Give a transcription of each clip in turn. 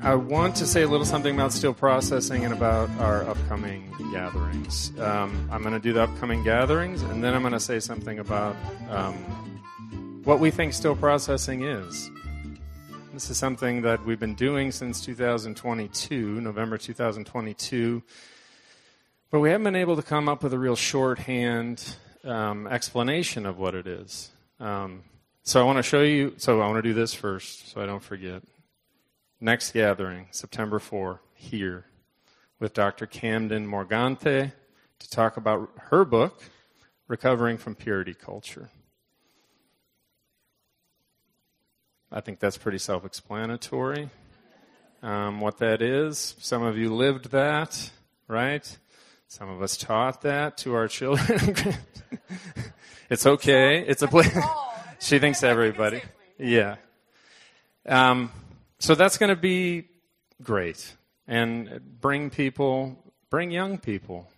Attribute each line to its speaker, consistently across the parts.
Speaker 1: I want to say a little something about still processing and about our upcoming gatherings. I'm going to do the upcoming gatherings, and then I'm going to say something about what we think still processing is. This is something that we've been doing since 2022, November 2022, but we haven't been able to come up with a real shorthand explanation of what it is. So I want to show you, so I want to do this first so I don't forget. Next gathering, September 4, here, with Dr. Camden Morgante to talk about her book, Recovering from Purity Culture. I think that's pretty self-explanatory. What that is, some of you lived that, right? Some of us taught that to our children. It's okay. It's a place. She thinks everybody. Yeah. So that's going to be great. And bring young people.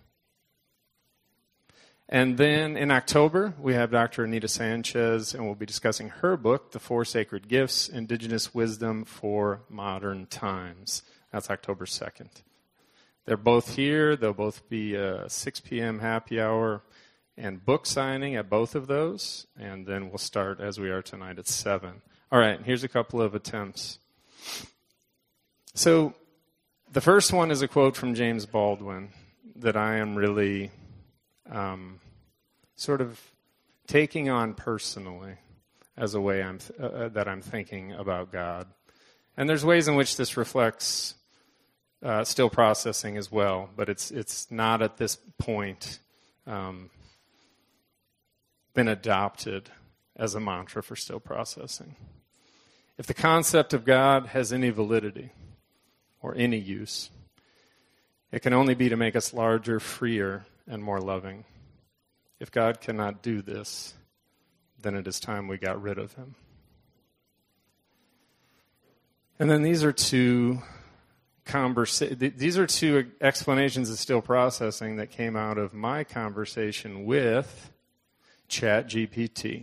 Speaker 1: And then in October, we have Dr. Anita Sanchez, and we'll be discussing her book, The Four Sacred Gifts, Indigenous Wisdom for Modern Times. That's October 2nd. They're both here. They'll both be 6 p.m. happy hour and book signing at both of those. And then we'll start as we are tonight at 7. All right, here's a couple of attempts. So the first one is a quote from James Baldwin that I am really sort of taking on personally as a way that I'm thinking about God. And there's ways in which this reflects still processing as well, but it's not at this point been adopted as a mantra for still processing. If the concept of God has any validity or any use, it can only be to make us larger, freer, and more loving. If God cannot do this, then it is time we got rid of him. And then these are two explanations of still processing that came out of my conversation with ChatGPT.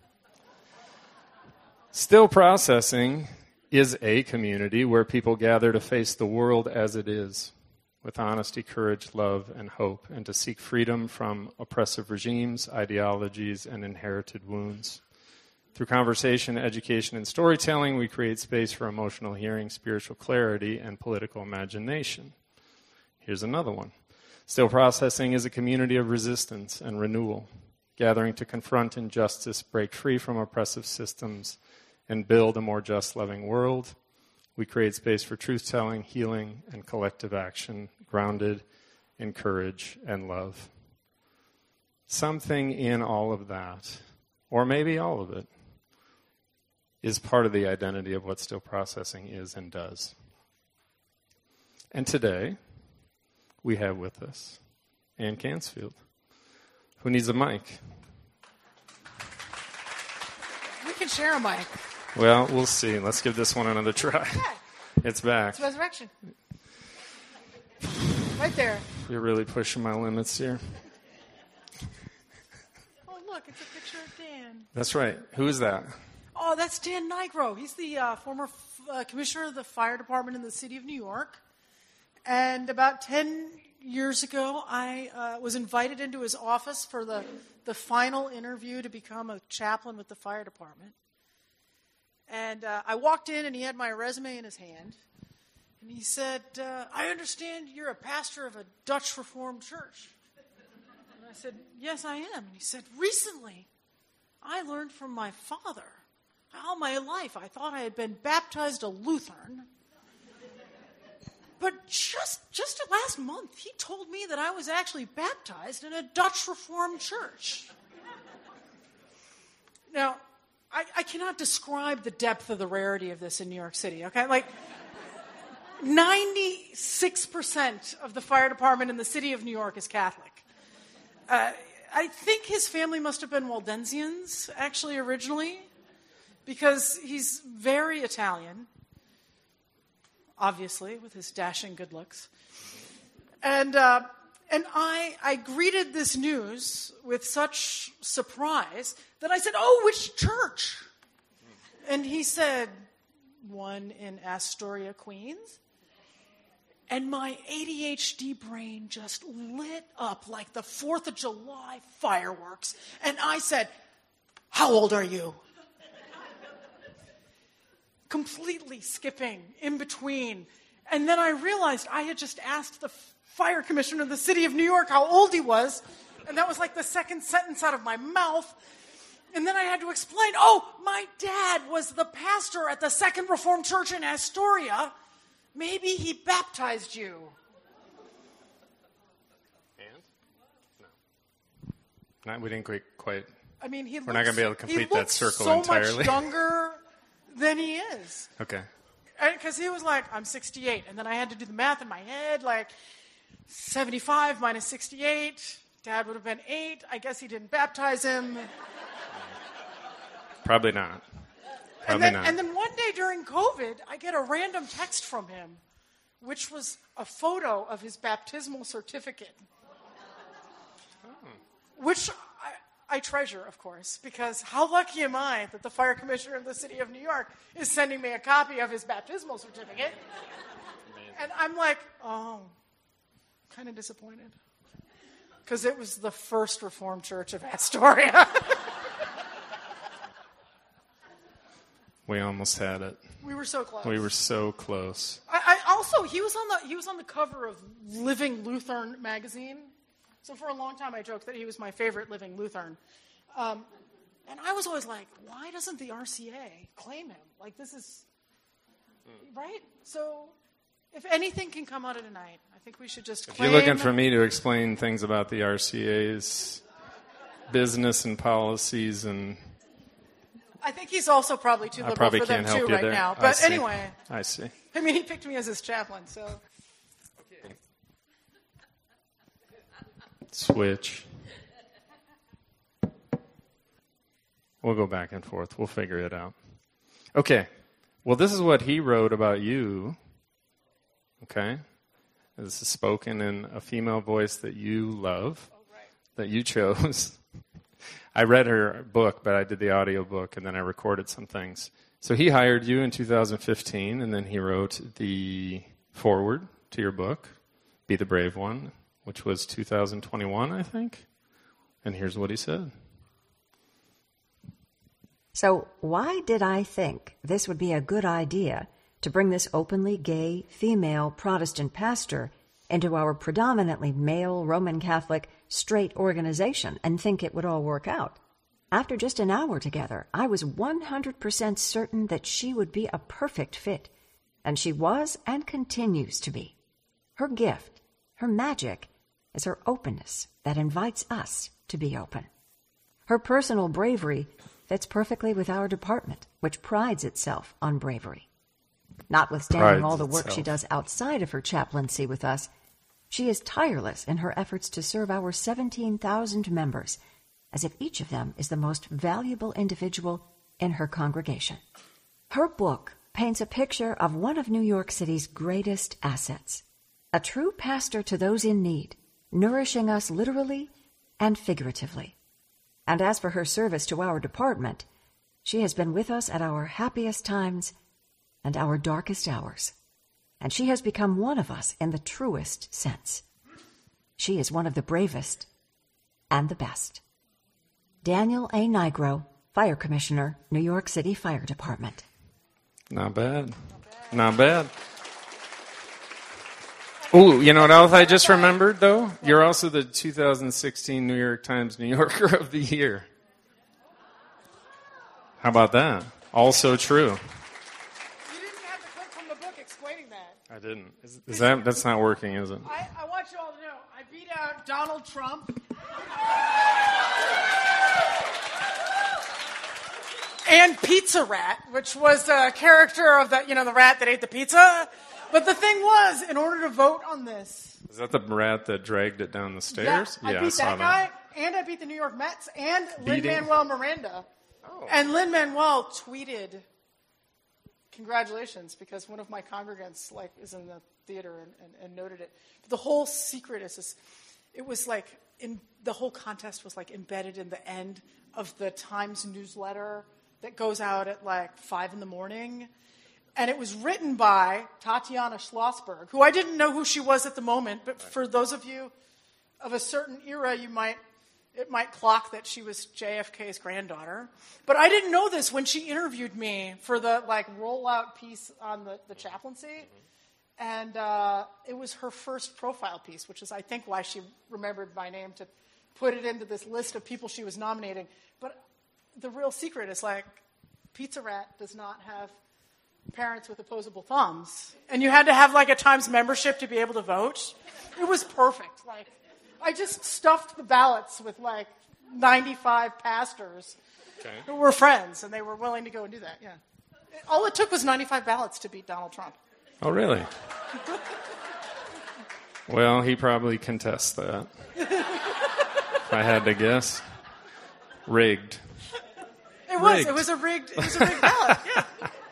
Speaker 1: Still processing is a community where people gather to face the world as it is, with honesty, courage, love, and hope, and to seek freedom from oppressive regimes, ideologies, and inherited wounds. Through conversation, education, and storytelling, we create space for emotional hearing, spiritual clarity, and political imagination. Here's another one. Still processing is a community of resistance and renewal, gathering to confront injustice, break free from oppressive systems, and build a more just, loving world. We create space for truth-telling, healing, and collective action, grounded in courage and love. Something in all of that, or maybe all of it, is part of the identity of what still processing is and does. And today, we have with us Ann Cansfield, who needs a mic.
Speaker 2: We can share a mic.
Speaker 1: Well, we'll see. Let's give this one another try.
Speaker 2: Okay.
Speaker 1: It's back.
Speaker 2: It's resurrection. Right there.
Speaker 1: You're really pushing my limits here.
Speaker 2: Oh, look, it's a picture of Dan.
Speaker 1: That's right. Who is that?
Speaker 2: Oh, that's Dan Nigro. He's the former commissioner of the fire department in the city of New York. And about 10 years ago, I was invited into his office for the final interview to become a chaplain with the fire department. And I walked in, and he had my resume in his hand. And he said, I understand you're a pastor of a Dutch Reformed church. And I said, yes, I am. And he said, recently, I learned from my father. All my life, I thought I had been baptized a Lutheran. But just last month, he told me that I was actually baptized in a Dutch Reformed church. Now, I cannot describe the depth of the rarity of this in New York City, okay? Like, 96% of the fire department in the city of New York is Catholic. I think his family must have been Waldensians, actually, originally, because he's very Italian, obviously, with his dashing good looks. And I greeted this news with such surprise that I said, "Oh, which church?" And he said, one in Astoria, Queens. And my ADHD brain just lit up like the 4th of July fireworks. And I said, "How old are you?" Completely skipping in between. And then I realized I had just asked the fire commissioner of the city of New York how old he was. And that was like the second sentence out of my mouth. And then I had to explain, my dad was the pastor at the Second Reformed Church in Astoria. Maybe he baptized you.
Speaker 1: And? No. We didn't quite.
Speaker 2: I mean,
Speaker 1: we're not going to be able to complete that circle
Speaker 2: so
Speaker 1: entirely.
Speaker 2: So much younger than he is.
Speaker 1: Okay.
Speaker 2: Because he was like, I'm 68. And then I had to do the math in my head, like 75 minus 68. Dad would have been 8. I guess he didn't baptize him.
Speaker 1: Probably not.
Speaker 2: And then one day during COVID, I get a random text from him, which was a photo of his baptismal certificate, which I treasure, of course, because how lucky am I that the fire commissioner of the city of New York is sending me a copy of his baptismal certificate? And I'm like, kind of disappointed. Because it was the First Reformed Church of Astoria.
Speaker 1: We almost had it.
Speaker 2: We were so close.
Speaker 1: We were so close.
Speaker 2: I also, he was on the cover of Living Lutheran magazine. So for a long time I joked that he was my favorite living Lutheran. And I was always like, why doesn't the RCA claim him? Like, this is, right? So if anything can come out of tonight, I think we should just claim.
Speaker 1: If you're looking for me to explain things about the RCA's business and policies and...
Speaker 2: I think he's also probably too liberal for them too right now. But anyway.
Speaker 1: I see.
Speaker 2: I mean, he picked me as his chaplain, so.
Speaker 1: Okay. Switch. We'll go back and forth. We'll figure it out. Okay. Well, this is what he wrote about you. Okay? This is spoken in a female voice that you love, that you chose. I read her book, but I did the audio book, and then I recorded some things. So he hired you in 2015, and then he wrote the foreword to your book, Be the Brave One, which was 2021, I think. And here's what he said.
Speaker 3: So why did I think this would be a good idea to bring this openly gay female Protestant pastor into our predominantly male Roman Catholic straight organization and think it would all work out? After just an hour together, I was 100% certain that she would be a perfect fit, and she was and continues to be. Her gift, her magic, is her openness that invites us to be open. Her personal bravery fits perfectly with our department, which prides itself on bravery. Notwithstanding all the work she does outside of her chaplaincy with us, she is tireless in her efforts to serve our 17,000 members, as if each of them is the most valuable individual in her congregation. Her book paints a picture of one of New York City's greatest assets, a true pastor to those in need, nourishing us literally and figuratively. And as for her service to our department, she has been with us at our happiest times and our darkest hours. And she has become one of us in the truest sense. She is one of the bravest and the best. Daniel A. Nigro, Fire Commissioner, New York City Fire Department.
Speaker 1: Not bad. Not bad. Ooh, you know what else I just remembered, though? You're also the 2016 New York Times New Yorker of the Year. How about that? Also true.
Speaker 2: You didn't have the clip from the book explaining that.
Speaker 1: I didn't. Is that's not working, is it?
Speaker 2: I want you all to know, I beat out Donald Trump. And Pizza Rat, which was a character of the rat that ate the pizza. But the thing was, in order to vote on this...
Speaker 1: Is that the rat that dragged it down the stairs?
Speaker 2: Yeah, I beat that guy, and I beat the New York Mets, and Lin-Manuel Miranda. Oh. And Lin-Manuel tweeted, congratulations, because one of my congregants is in the theater and noted it. But the whole secret is this. It was the whole contest was embedded in the end of the Times newsletter that goes out at 5 in the morning. And it was written by Tatiana Schlossberg, who I didn't know who she was at the moment, but for those of you of a certain era, it might clock that she was JFK's granddaughter. But I didn't know this when she interviewed me for the rollout piece on the chaplaincy. And it was her first profile piece, which is, I think, why she remembered my name to put it into this list of people she was nominating. But the real secret is, Pizza Rat does not have parents with opposable thumbs. And you had to have, a Times membership to be able to vote. It was perfect. I just stuffed the ballots with, 95 pastors who were friends, and they were willing to go and do that, yeah. All it took was 95 ballots to beat Donald Trump.
Speaker 1: Oh, really? Well, he probably contests that. If I had to guess. Rigged.
Speaker 2: It was a rigged ballot, yeah.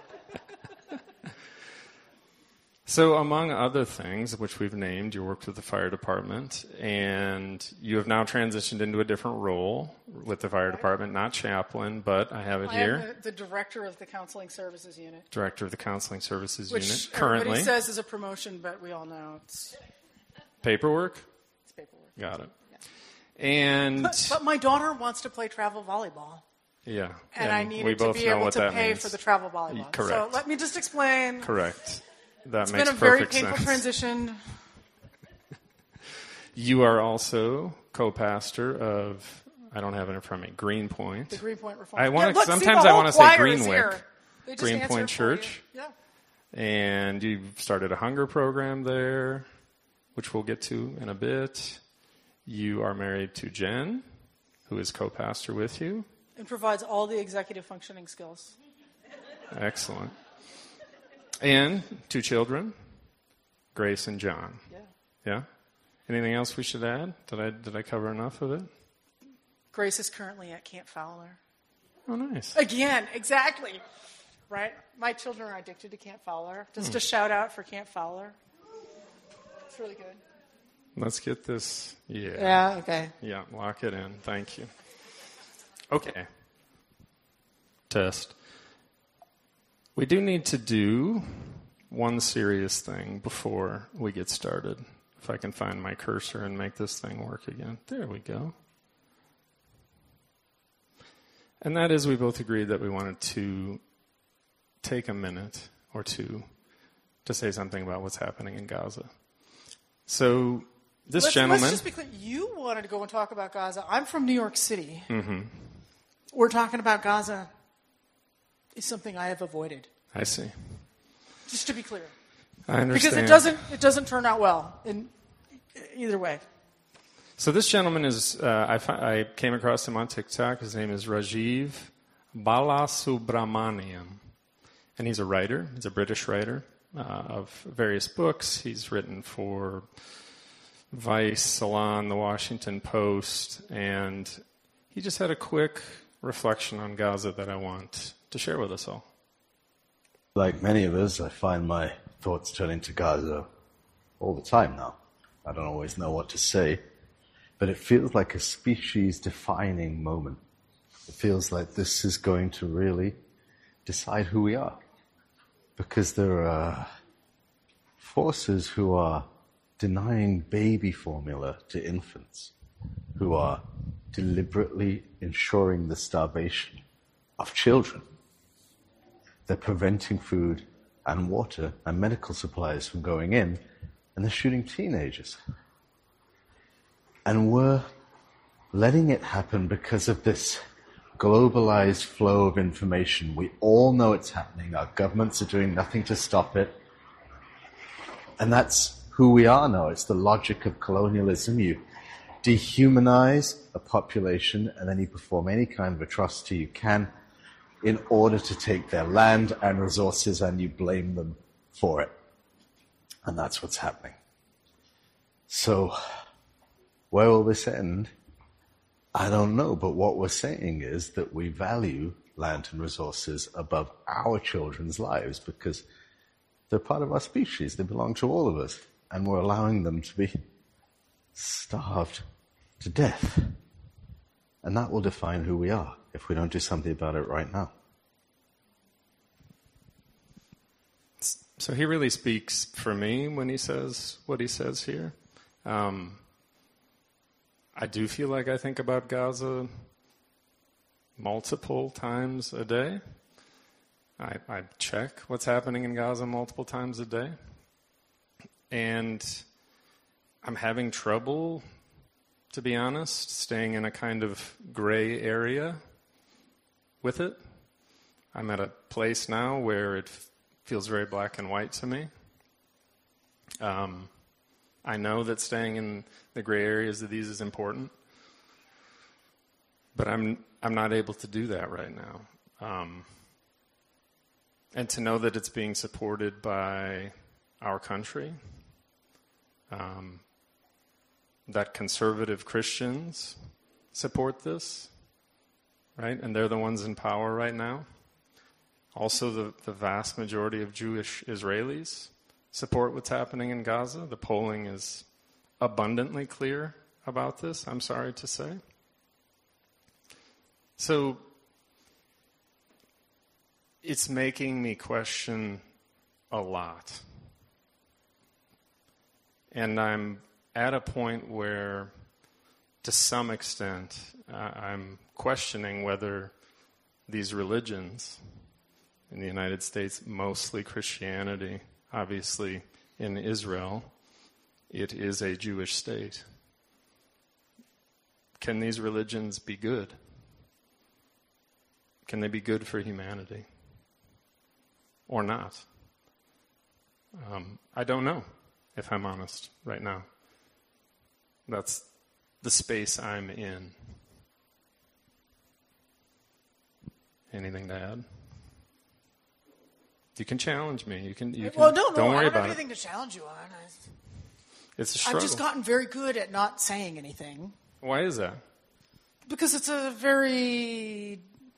Speaker 1: So among other things, which we've named, you worked with the fire department, and you have now transitioned into a different role with the fire department, not chaplain, but I have it here.
Speaker 2: I am the director of the Counseling Services Unit.
Speaker 1: Director of the Counseling Services Unit,
Speaker 2: Which
Speaker 1: currently.
Speaker 2: Everybody says is a promotion, but we all know it's
Speaker 1: paperwork?
Speaker 2: It's paperwork.
Speaker 1: Got it. Yeah. And
Speaker 2: but my daughter wants to play travel volleyball.
Speaker 1: Yeah.
Speaker 2: And I needed to be able to pay for the travel volleyball.
Speaker 1: Correct.
Speaker 2: So let me just explain.
Speaker 1: Correct. That
Speaker 2: it's
Speaker 1: makes
Speaker 2: been a very
Speaker 1: perfect
Speaker 2: painful
Speaker 1: sense.
Speaker 2: transition.
Speaker 1: You are also co-pastor of, I don't have it in front of me, Greenpoint.
Speaker 2: The Greenpoint Reform.
Speaker 1: Sometimes I want to say Greenwick.
Speaker 2: Greenpoint
Speaker 1: Greenpoint Church.
Speaker 2: Yeah.
Speaker 1: And you've started a hunger program there, which we'll get to in a bit. You are married to Jen, who is co-pastor with you.
Speaker 2: And provides all the executive functioning skills.
Speaker 1: Excellent. And 2 children, Grace and John.
Speaker 2: Yeah.
Speaker 1: Yeah? Anything else we should add? Did I cover enough of it?
Speaker 2: Grace is currently at Camp Fowler.
Speaker 1: Oh, nice.
Speaker 2: Again, exactly. Right? My children are addicted to Camp Fowler. Just a shout out for Camp Fowler. It's really good.
Speaker 1: Let's get this. Yeah.
Speaker 2: Yeah, okay.
Speaker 1: Yeah, lock it in. Thank you. Okay. Test. We do need to do one serious thing before we get started. If I can find my cursor and make this thing work again. There we go. And that is, we both agreed that we wanted to take a minute or two to say something about what's happening in Gaza. So this gentleman...
Speaker 2: Let's just be clear. You wanted to go and talk about Gaza. I'm from New York City.
Speaker 1: Mm-hmm.
Speaker 2: We're talking about Gaza. Is something I have avoided.
Speaker 1: I see.
Speaker 2: Just to be clear.
Speaker 1: I understand.
Speaker 2: Because it doesn't turn out well in either way.
Speaker 1: So this gentleman is, I came across him on TikTok. His name is Rajiv Balasubramaniam. And he's a writer. He's a British writer of various books. He's written for Vice, Salon, The Washington Post. And he just had a quick reflection on Gaza that I want to share with us all.
Speaker 4: Like many of us, I find my thoughts turning to Gaza all the time now. I don't always know what to say, but it feels like a species-defining moment. It feels like this is going to really decide who we are. Because there are forces who are denying baby formula to infants, who are deliberately ensuring the starvation of children. They're preventing food and water and medical supplies from going in, and they're shooting teenagers. And we're letting it happen because of this globalized flow of information. We all know it's happening. Our governments are doing nothing to stop it. And that's who we are now. It's the logic of colonialism. You dehumanize a population, and then you perform any kind of atrocity you can in order to take their land and resources, and you blame them for it. And that's what's happening. So, where will this end? I don't know, but what we're saying is that we value land and resources above our children's lives because they're part of our species. They belong to all of us. And we're allowing them to be starved to death. And that will define who we are if we don't do something about it right now.
Speaker 1: So he really speaks for me when he says what he says here. I do feel like I think about Gaza multiple times a day. I check what's happening in Gaza multiple times a day. And I'm having trouble, to be honest, staying in a kind of gray area with it. I'm at a place now where it feels very black and white to me. I know that staying in the gray areas of these is important, but I'm not able to do that right now. And to know that it's being supported by our country, that conservative Christians support this, right? And they're the ones in power right now. Also, the vast majority of Jewish Israelis support what's happening in Gaza. The polling is abundantly clear about this, I'm sorry to say. So, it's making me question a lot. And I'm at a point where, to some extent, I'm questioning whether these religions in the United States, mostly Christianity, obviously in Israel, it is a Jewish state. Can these religions be good? Can they be good for humanity? Or not? I don't know, if I'm honest, right now. That's the space I'm in. Anything to add? You can challenge me. You can.
Speaker 2: Well,
Speaker 1: don't
Speaker 2: I
Speaker 1: worry
Speaker 2: don't
Speaker 1: about
Speaker 2: have anything to challenge you on.
Speaker 1: It's a struggle.
Speaker 2: I've just gotten very good at not saying anything.
Speaker 1: Why is that?
Speaker 2: Because it's a very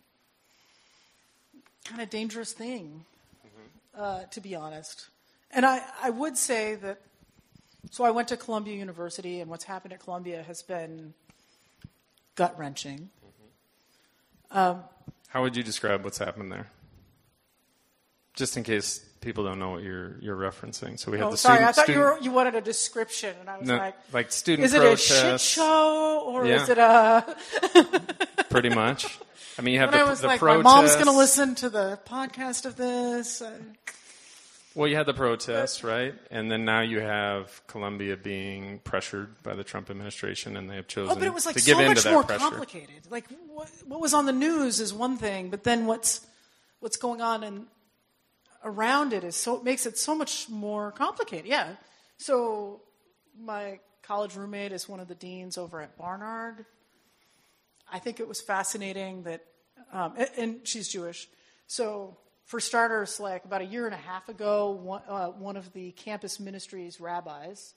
Speaker 2: kind of dangerous thing, to be honest. And I would say that, so I went to Columbia University, and what's happened at Columbia has been gut-wrenching.
Speaker 1: How would you describe what's happened there? Just in case people don't know what you're referencing. So we have the
Speaker 2: sorry, I thought
Speaker 1: student,
Speaker 2: you wanted a description, and I was
Speaker 1: like student
Speaker 2: is it
Speaker 1: protests.
Speaker 2: a shit show, or
Speaker 1: Yeah.
Speaker 2: is it a...
Speaker 1: Pretty much. I mean, you have
Speaker 2: But
Speaker 1: the
Speaker 2: I was
Speaker 1: the
Speaker 2: like,
Speaker 1: protests.
Speaker 2: my mom's going to listen to the podcast of this.
Speaker 1: Well, you had the protests, right? And then now you have Columbia being pressured by the Trump administration, and they have chosen
Speaker 2: but it was like
Speaker 1: to give
Speaker 2: so
Speaker 1: in
Speaker 2: much
Speaker 1: to that
Speaker 2: more
Speaker 1: pressure.
Speaker 2: complicated. Like what was on the news is one thing, but then what's going on around it makes it so much more complicated. Yeah. So my college roommate is one of the deans over at Barnard. I think it was fascinating that, and she's Jewish. So for starters, like about a year and a half ago, one of the campus ministries rabbis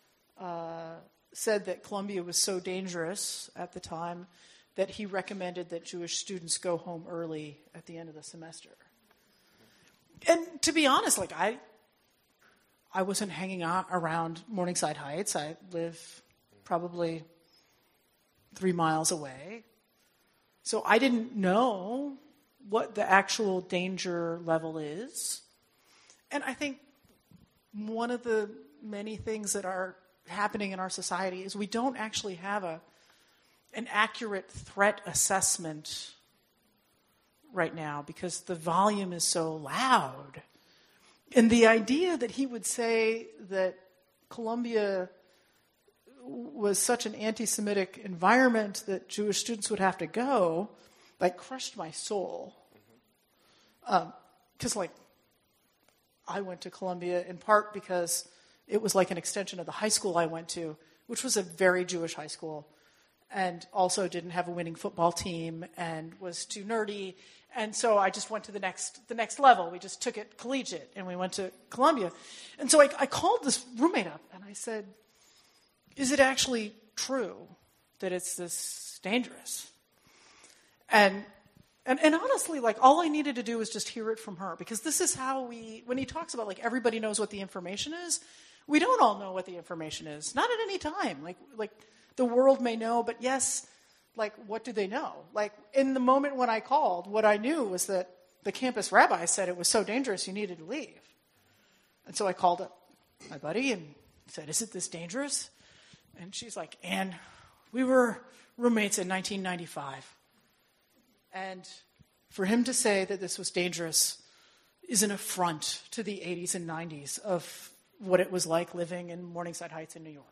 Speaker 2: said that Columbia was so dangerous at the time that he recommended that Jewish students go home early at the end of the semester. And to be honest, like I wasn't hanging out around Morningside Heights. I live probably 3 miles away. So I didn't know what the actual danger level is. And I think one of the many things that are happening in our society is we don't actually have an accurate threat assessment right now because the volume is so loud. And the idea that he would say that Columbia was such an anti-Semitic environment that Jewish students would have to go, like, crushed my soul. Because, I went to Columbia in part because it was like an extension of the high school I went to, which was a very Jewish high school, and also didn't have a winning football team and was too nerdy. And so I just went to the next level. We just took it collegiate, and we went to Columbia. And so I called this roommate up, and I said, is it actually true that it's this dangerous? And honestly, like, all I needed to do was just hear it from her, because this is how when he talks about, like, everybody knows what the information is, we don't all know what the information is. Not at any time. Like the world may know, but yes, like, what do they know? Like, in the moment when I called, what I knew was that the campus rabbi said it was so dangerous you needed to leave. And so I called up my buddy and said, is it this dangerous? And she's like, Ann, we were roommates in 1995. And for him to say that this was dangerous is an affront to the 80s and 90s of what it was like living in Morningside Heights in New York.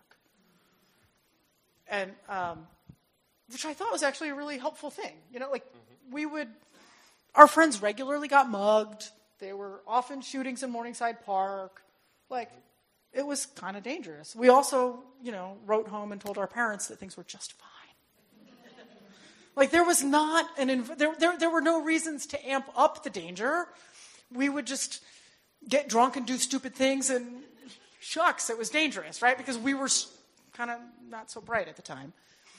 Speaker 2: And which I thought was actually a really helpful thing. You know, like our friends regularly got mugged. There were often shootings in Morningside Park. Like, it was kind of dangerous. We also, wrote home and told our parents that things were just fine. Like, there was not there were no reasons to amp up the danger. We would just get drunk and do stupid things, and shucks, it was dangerous, right? Because we were kind of not so bright at the time.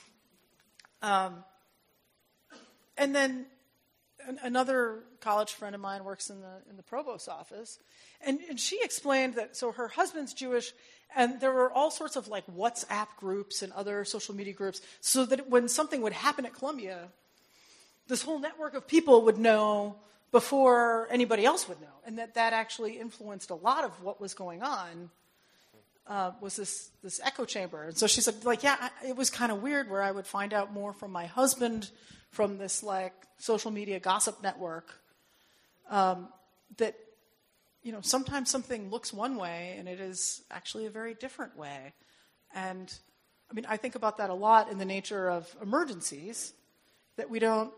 Speaker 2: And then another college friend of mine works in the provost's office, and she explained that so her husband's Jewish, and there were all sorts of like WhatsApp groups and other social media groups, so that when something would happen at Columbia, this whole network of people would know before anybody else would know, and that actually influenced a lot of what was going on. Was this echo chamber. And so she said, it was kind of weird where I would find out more from my husband from this, social media gossip network that, sometimes something looks one way and it is actually a very different way. And, I think about that a lot in the nature of emergencies, that we don't,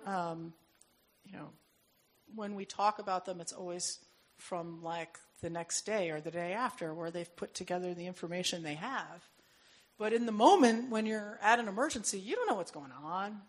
Speaker 2: when we talk about them, it's always from, the next day or the day after, where they've put together the information they have. But in the moment, when you're at an emergency, you don't know what's going on.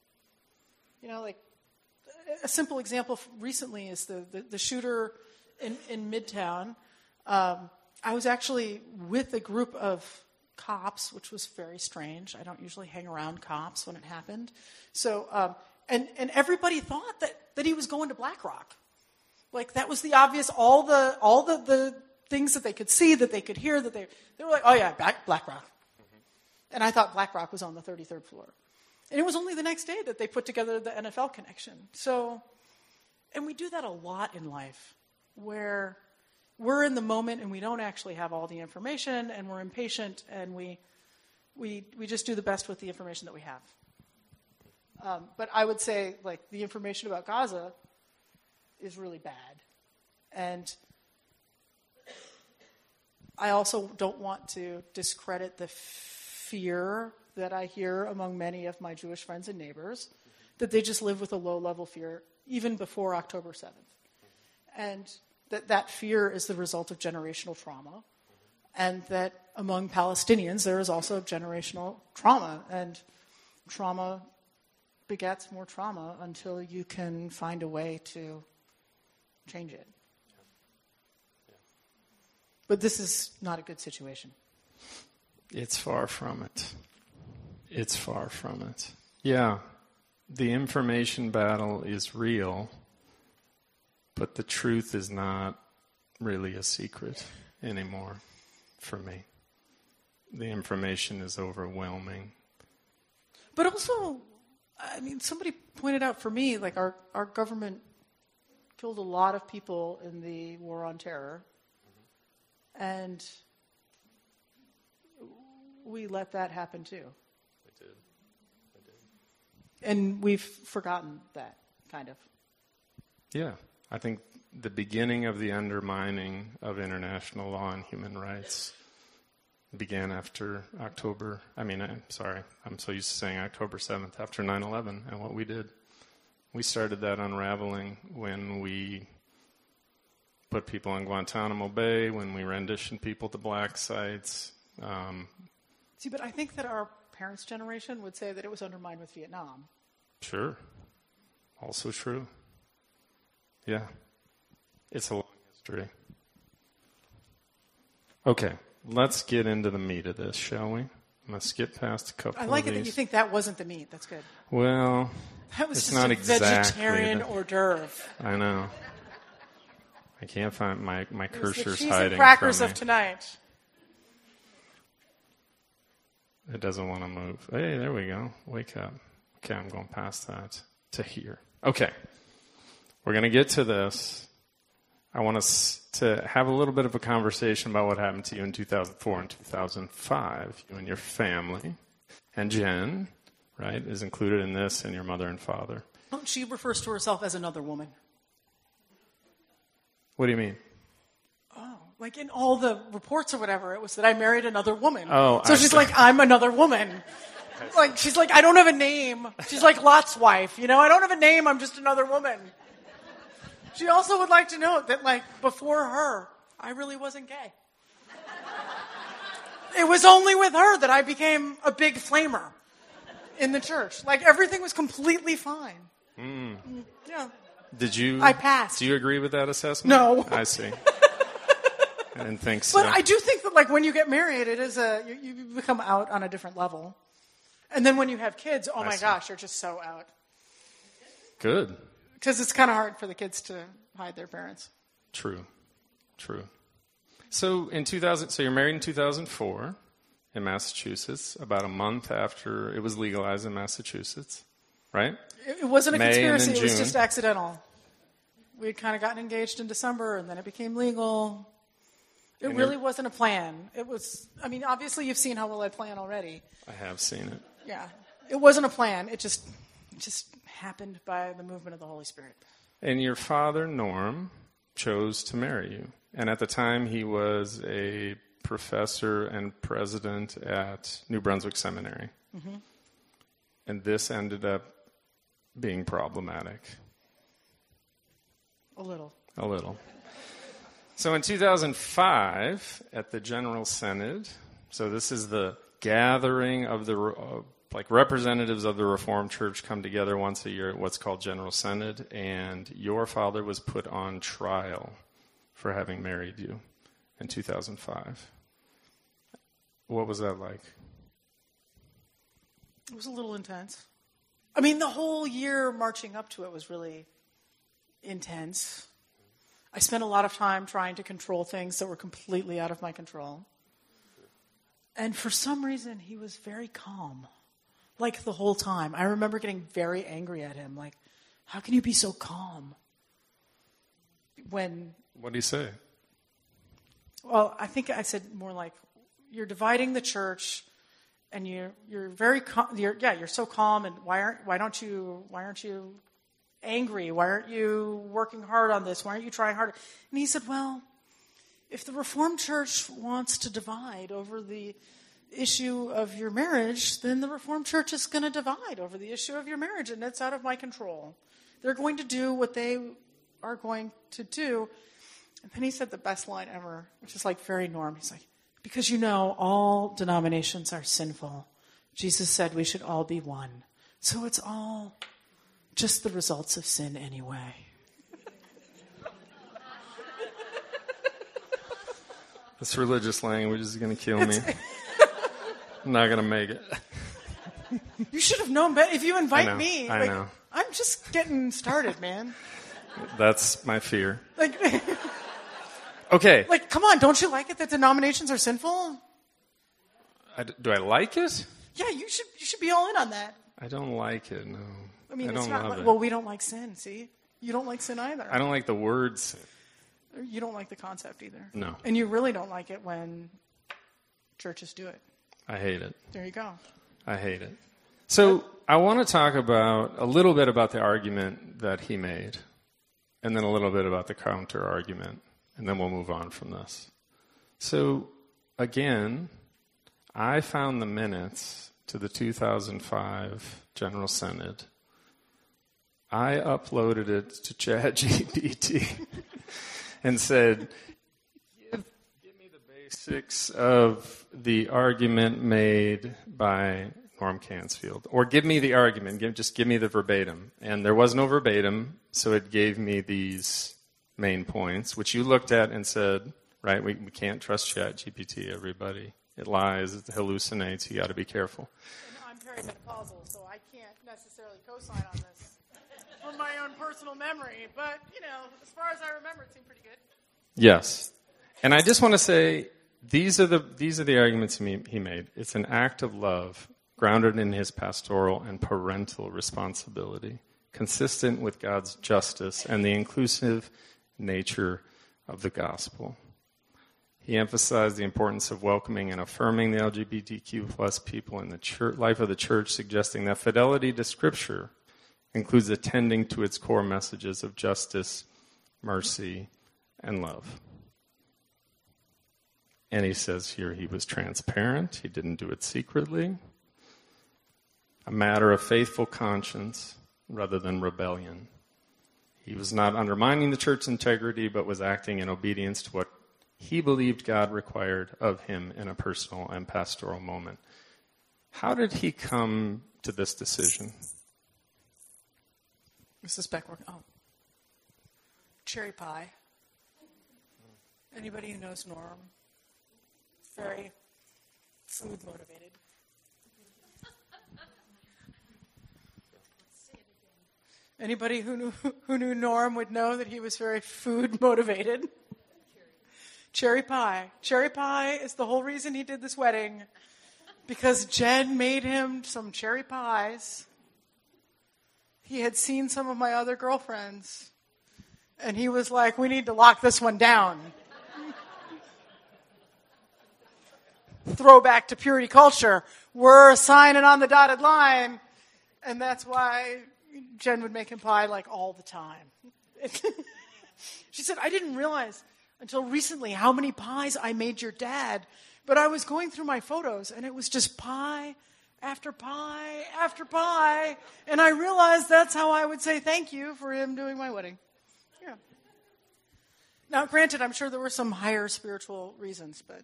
Speaker 2: A simple example recently is the shooter in Midtown. I was actually with a group of cops, which was very strange. I don't usually hang around cops when it happened. So, and everybody thought that he was going to Black Rock. That was the obvious, all the things that they could see, that they could hear, that they were like, oh yeah, Black Rock. And I thought Black Rock was on the 33rd floor. And it was only the next day that they put together the NFL connection. So, and we do that a lot in life, where we're in the moment and we don't actually have all the information, and we're impatient, and we just do the best with the information that we have. But I would say, the information about Gaza is really bad. And I also don't want to discredit the fear that I hear among many of my Jewish friends and neighbors, that they just live with a low-level fear even before October 7th. And that fear is the result of generational trauma, and that among Palestinians there is also generational trauma, and trauma begets more trauma until you can find a way to change it. But this is not a good situation.
Speaker 1: It's far from it. It's far from it. Yeah, the information battle is real, but the truth is not really a secret anymore for me. The information is overwhelming.
Speaker 2: But also, somebody pointed out for me, our government killed a lot of people in the war on terror. And we let that happen too.
Speaker 1: We did.
Speaker 2: And we've forgotten that, kind of.
Speaker 1: Yeah. I think the beginning of the undermining of international law and human rights began after I'm so used to saying October 7th, after 9/11, and what we did. We started that unraveling when we put people in Guantanamo Bay, when we renditioned people to black sites.
Speaker 2: See, but I think that our parents' generation would say that it was undermined with Vietnam.
Speaker 1: Sure. Also true. Yeah. It's a long history. Okay, let's get into the meat of this, shall we? I'm going to skip past a couple of these.
Speaker 2: I like it that you think that wasn't the meat. That's good.
Speaker 1: Well,
Speaker 2: that was
Speaker 1: it's
Speaker 2: just
Speaker 1: not
Speaker 2: a
Speaker 1: exactly
Speaker 2: vegetarian hors d'oeuvre.
Speaker 1: I know. I can't find my cursor's
Speaker 2: the cheese
Speaker 1: hiding
Speaker 2: and crackers
Speaker 1: from me.
Speaker 2: of tonight.
Speaker 1: It doesn't want to move. Hey, there we go. Wake up. Okay, I'm going past that to here. Okay. We're going to get to this. I want us to have a little bit of a conversation about what happened to you in 2004 and 2005, you and your family. And Jen, right, is included in this, and your mother and father.
Speaker 2: She refers to herself as another woman.
Speaker 1: What do you mean?
Speaker 2: Like in all the reports or whatever, it was that I married another woman.
Speaker 1: Oh,
Speaker 2: so she's like, I'm another woman. Like, she's like, I don't have a name. She's like Lot's wife, I don't have a name, I'm just another woman. She also would like to note that, like, before her, I really wasn't gay. It was only with her that I became a big flamer in the church. Like, everything was completely fine. Yeah.
Speaker 1: I
Speaker 2: passed.
Speaker 1: Do you agree with that assessment?
Speaker 2: No.
Speaker 1: I see. I didn't think so.
Speaker 2: But I do think that, like, when you get married, it is you become out on a different level. And then when you have kids, oh my gosh, you're just so out.
Speaker 1: Good.
Speaker 2: Because it's kind of hard for the kids to hide their parents.
Speaker 1: True. So you're married in 2004 in Massachusetts, about a month after it was legalized in Massachusetts, right?
Speaker 2: It wasn't a conspiracy, it was
Speaker 1: June.
Speaker 2: just accidental. We had kind of gotten engaged in December, and then it became legal. It really wasn't a plan. It was, obviously you've seen how well I plan already.
Speaker 1: I have seen it.
Speaker 2: Yeah. It wasn't a plan. It just happened by the movement of the Holy Spirit.
Speaker 1: And your father, Norm, chose to marry you. And at the time, he was a professor and president at New Brunswick Seminary. Mm-hmm. And this ended up being problematic.
Speaker 2: A little. So
Speaker 1: in 2005, at the General Synod, so this is the gathering of the representatives of the Reformed Church come together once a year at what's called General Synod, and your father was put on trial for having married you in 2005. What was that like?
Speaker 2: It was a little intense. The whole year marching up to it was really intense. I spent a lot of time trying to control things that were completely out of my control. And for some reason, he was very calm. Like, the whole time. I remember getting very angry at him. Like, how can you be so calm? What
Speaker 1: did he say?
Speaker 2: Well, I think I said more like, you're dividing the church, and you're very you're so calm, and why aren't you angry? Why aren't you working hard on this? Why aren't you trying harder? And he said, well, if the Reformed Church wants to divide over the issue of your marriage, then the Reformed Church is going to divide over the issue of your marriage, and it's out of my control. They're going to do what they are going to do. And then he said the best line ever, which is like very Norm. He's like, because all denominations are sinful. Jesus said we should all be one. So it's all just the results of sin anyway.
Speaker 1: This religious language is going to kill me. I'm not going to make it.
Speaker 2: You should have known better. If you invite me,
Speaker 1: I know.
Speaker 2: I'm just getting started, man.
Speaker 1: That's my fear. Okay.
Speaker 2: Come on, don't you like it that denominations are sinful?
Speaker 1: Do I like it?
Speaker 2: Yeah, you should be all in on that.
Speaker 1: I don't like it, no. I
Speaker 2: it's
Speaker 1: don't
Speaker 2: not
Speaker 1: love it.
Speaker 2: Well, we don't like sin, see? You don't like sin either.
Speaker 1: I don't like the word sin.
Speaker 2: You don't like the concept either.
Speaker 1: No.
Speaker 2: And you really don't like it when churches do it.
Speaker 1: I hate it.
Speaker 2: There you go.
Speaker 1: I hate it. So I want to talk a little bit about the argument that he made, and then a little bit about the counter argument, and then we'll move on from this. So again, I found the minutes to the 2005 General Synod. I uploaded it to ChatGPT and said, give me the basics of the argument made by Norm Cansfield. Or give me the argument. Just give me the verbatim. And there was no verbatim, so it gave me these main points, which you looked at and said, right, we can't trust ChatGPT, everybody. It lies, it hallucinates, you got to be careful.
Speaker 2: And I'm perimenopausal, so I can't necessarily co-sign on this from my own personal memory. But, as far as I remember, it seemed pretty good.
Speaker 1: Yes. And I just want to say, these are the arguments he made. It's an act of love grounded in his pastoral and parental responsibility, consistent with God's justice and the inclusive nature of the gospel. He emphasized the importance of welcoming and affirming the LGBTQ plus people in the life of the church, suggesting that fidelity to Scripture includes attending to its core messages of justice, mercy, and love. And he says here he was transparent. He didn't do it secretly. A matter of faithful conscience rather than rebellion. He was not undermining the church's integrity, but was acting in obedience to what he believed God required of him in a personal and pastoral moment. How did he come to this decision?
Speaker 2: Mrs. Beckworth. Oh. Cherry pie. Anybody who knows Norm? Very food motivated. Anybody who knew Norm would know that he was very food motivated. Cherry pie. Cherry pie is the whole reason he did this wedding, because Jen made him some cherry pies. He had seen some of my other girlfriends, and he was like, we need to lock this one down. Throwback to purity culture. We're signing on the dotted line, and that's why Jen would make him pie like all the time. She said, I didn't realize until recently how many pies I made your dad, but I was going through my photos and it was just pie after pie after pie, and I realized that's how I would say thank you for him doing my wedding. Yeah. Now, granted, I'm sure there were some higher spiritual reasons, but...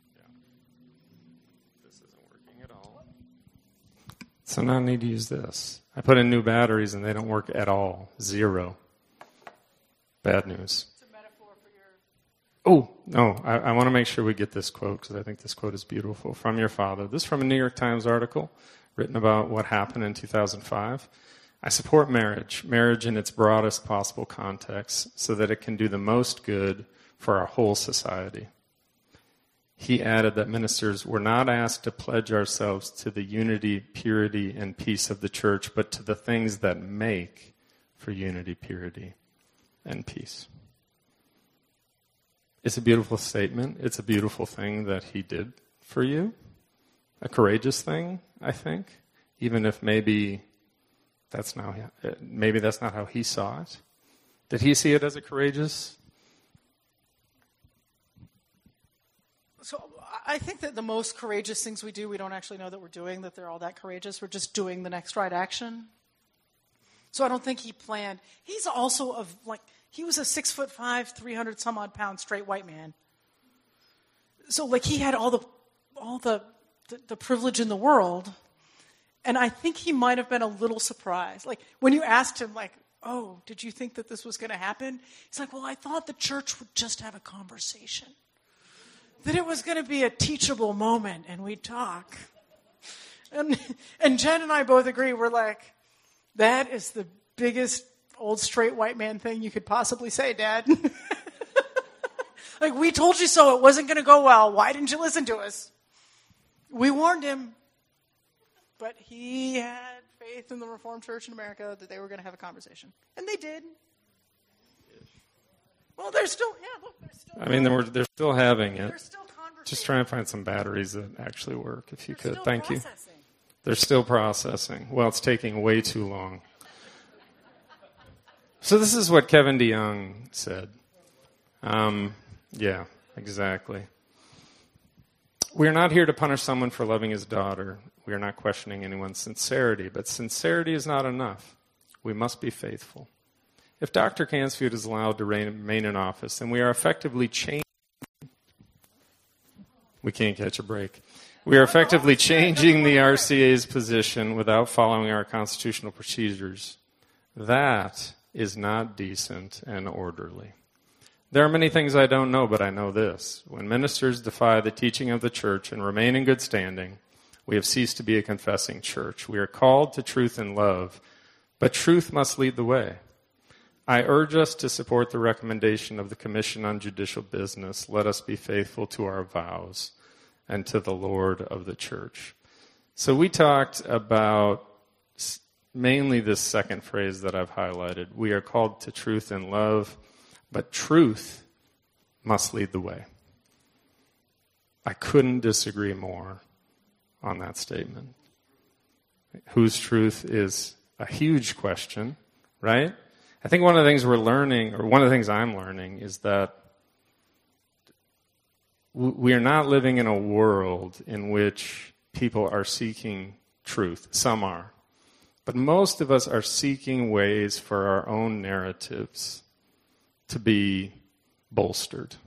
Speaker 1: This isn't working at all. So now I need to use this. I put in new batteries and they don't work at all. Zero. Bad news.
Speaker 2: It's a metaphor for your...
Speaker 1: Oh, no, I want to make sure we get this quote because I think this quote is beautiful. From your father. This is from a New York Times article written about what happened in 2005. I support marriage in its broadest possible context so that it can do the most good for our whole society. He added that ministers were not asked to pledge ourselves to the unity, purity, and peace of the church, but to the things that make for unity, purity, and peace. It's a beautiful statement. It's a beautiful thing that he did for you. A courageous thing, I think, even if maybe that's not how he saw it. Did he see it as a courageous?
Speaker 2: So I think that the most courageous things we do, we don't actually know that we're doing, that they're all that courageous. We're just doing the next right action. So I don't think he planned. He's also he was a 6'5", 300 some odd pound straight white man. So he had all the privilege in the world. And I think he might have been a little surprised. When you asked him, oh, did you think that this was going to happen? He's like, well, I thought the church would just have a conversation. That it was going to be a teachable moment and we'd talk. And Jen and I both agree. We're like, that is the biggest old straight white man thing you could possibly say, Dad. We told you so. It wasn't going to go well. Why didn't you listen to us? We warned him. But he had faith in the Reformed Church in America that they were going to have a conversation. And they did. Well, they're still,
Speaker 1: they're still having it.
Speaker 2: They're still conversating.
Speaker 1: Just try and find some batteries that actually work, if you could.
Speaker 2: They're
Speaker 1: Thank you. They're still processing. Well, it's taking way too long. So this is what Kevin DeYoung said. Yeah, exactly. We are not here to punish someone for loving his daughter. We are not questioning anyone's sincerity, but sincerity is not enough. We must be faithful. If Dr. Cansfield is allowed to remain in office, then we are effectively changing. We can't catch a break. We are effectively changing the RCA's position without following our constitutional procedures. That is not decent and orderly. There are many things I don't know, but I know this. When ministers defy the teaching of the church and remain in good standing, we have ceased to be a confessing church. We are called to truth and love, but truth must lead the way. I urge us to support the recommendation of the Commission on Judicial Business. Let us be faithful to our vows and to the Lord of the church. So we talked about mainly this second phrase that I've highlighted. We are called to truth and love, but truth must lead the way. I couldn't disagree more on that statement. Whose truth is a huge question, right? I think one of the things we're learning, or one of the things I'm learning, is that we are not living in a world in which people are seeking truth. Some are. But most of us are seeking ways for our own narratives to be bolstered,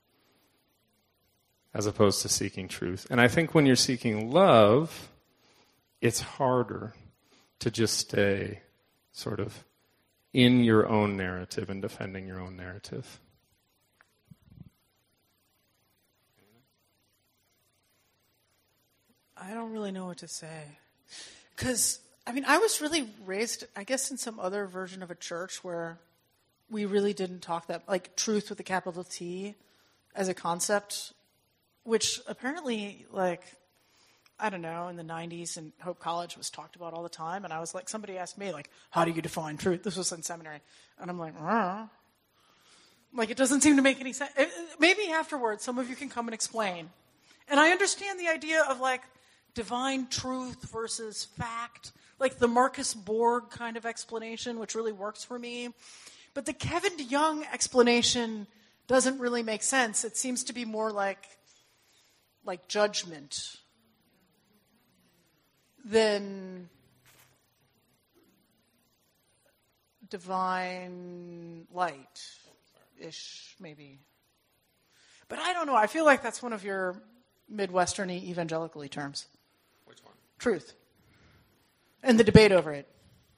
Speaker 1: as opposed to seeking truth. And I think when you're seeking love, it's harder to just stay sort of in your own narrative and defending your own narrative.
Speaker 2: I don't really know what to say. Because, I was really raised, I guess, in some other version of a church where we really didn't talk that, like, truth with a capital T as a concept, which apparently, like, I don't know, in the 90s in Hope College was talked about all the time. And I was like, somebody asked me, like, how do you define truth? This was in seminary. And I'm like, like, it doesn't seem to make any sense. Maybe afterwards, some of you can come and explain. And I understand the idea of, like, divine truth versus fact, like the Marcus Borg kind of explanation, which really works for me. But the Kevin DeYoung explanation doesn't really make sense. It seems to be more like judgment than divine light-ish, maybe. But I don't know. I feel like that's one of your Midwestern-y evangelical-y terms.
Speaker 1: Which one?
Speaker 2: Truth. And the debate over it.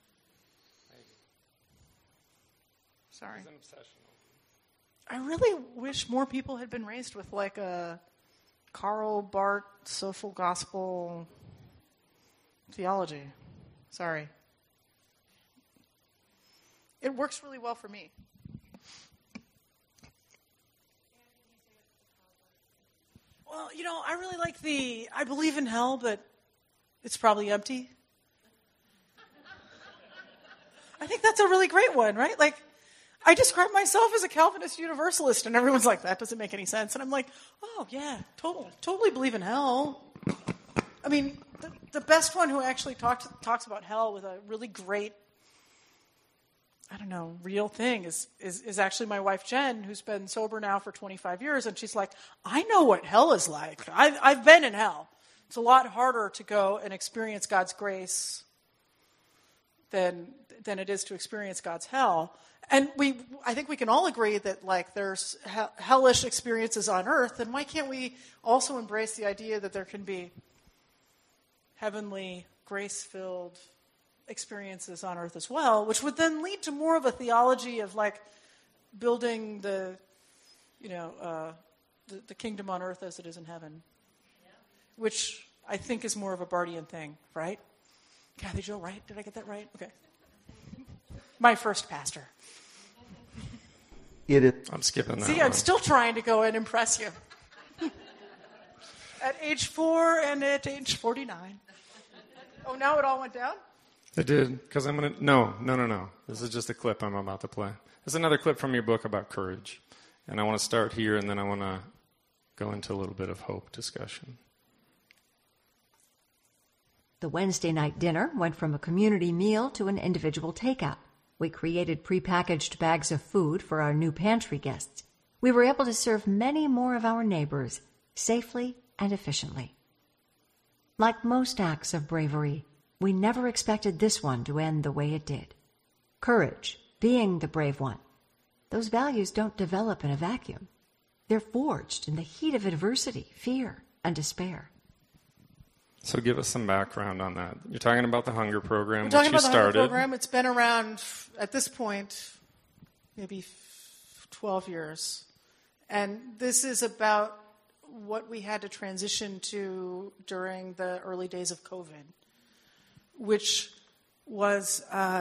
Speaker 2: Sorry.
Speaker 1: It's an obsession.
Speaker 2: I really wish more people had been raised with like a Karl Barth social gospel theology. Sorry. It works really well for me. Well, I really like I believe in hell, but it's probably empty. I think that's a really great one, right? Like, I describe myself as a Calvinist Universalist, and everyone's like, that doesn't make any sense. And I'm like, oh, yeah, totally believe in hell. I mean, the best one who actually talks about hell with a really great, I don't know, real thing is actually my wife, Jen, who's been sober now for 25 years, and she's like, I know what hell is like. I've been in hell. It's a lot harder to go and experience God's grace than it is to experience God's hell. And I think we can all agree that, like, there's hellish experiences on earth, and why can't we also embrace the idea that there can be heavenly, grace-filled experiences on earth as well, which would then lead to more of a theology of, like, building the kingdom on earth as it is in heaven, which I think is more of a Barthian thing, right? Kathy Jo, right? Did I get that right? Okay. My first pastor.
Speaker 1: I'm skipping that.
Speaker 2: See, I'm still trying to go and impress you. At age 4 and at age 49. Oh, now it all went down?
Speaker 1: It did, because I'm going to... No. This is just a clip I'm about to play. This is another clip from your book about courage. And I want to start here, and then I want to go into a little bit of hope discussion.
Speaker 3: The Wednesday night dinner went from a community meal to an individual takeout. We created prepackaged bags of food for our new pantry guests. We were able to serve many more of our neighbors safely and efficiently. Like most acts of bravery, we never expected this one to end the way it did. Courage, being the brave one. Those values don't develop in a vacuum. They're forged in the heat of adversity, fear, and despair.
Speaker 1: So give us some background on that. You're talking about the Hunger Program,
Speaker 2: which you started. We're talking about the Hunger Program. It's been around, at this point, maybe 12 years. And this is about what we had to transition to during the early days of COVID, which was,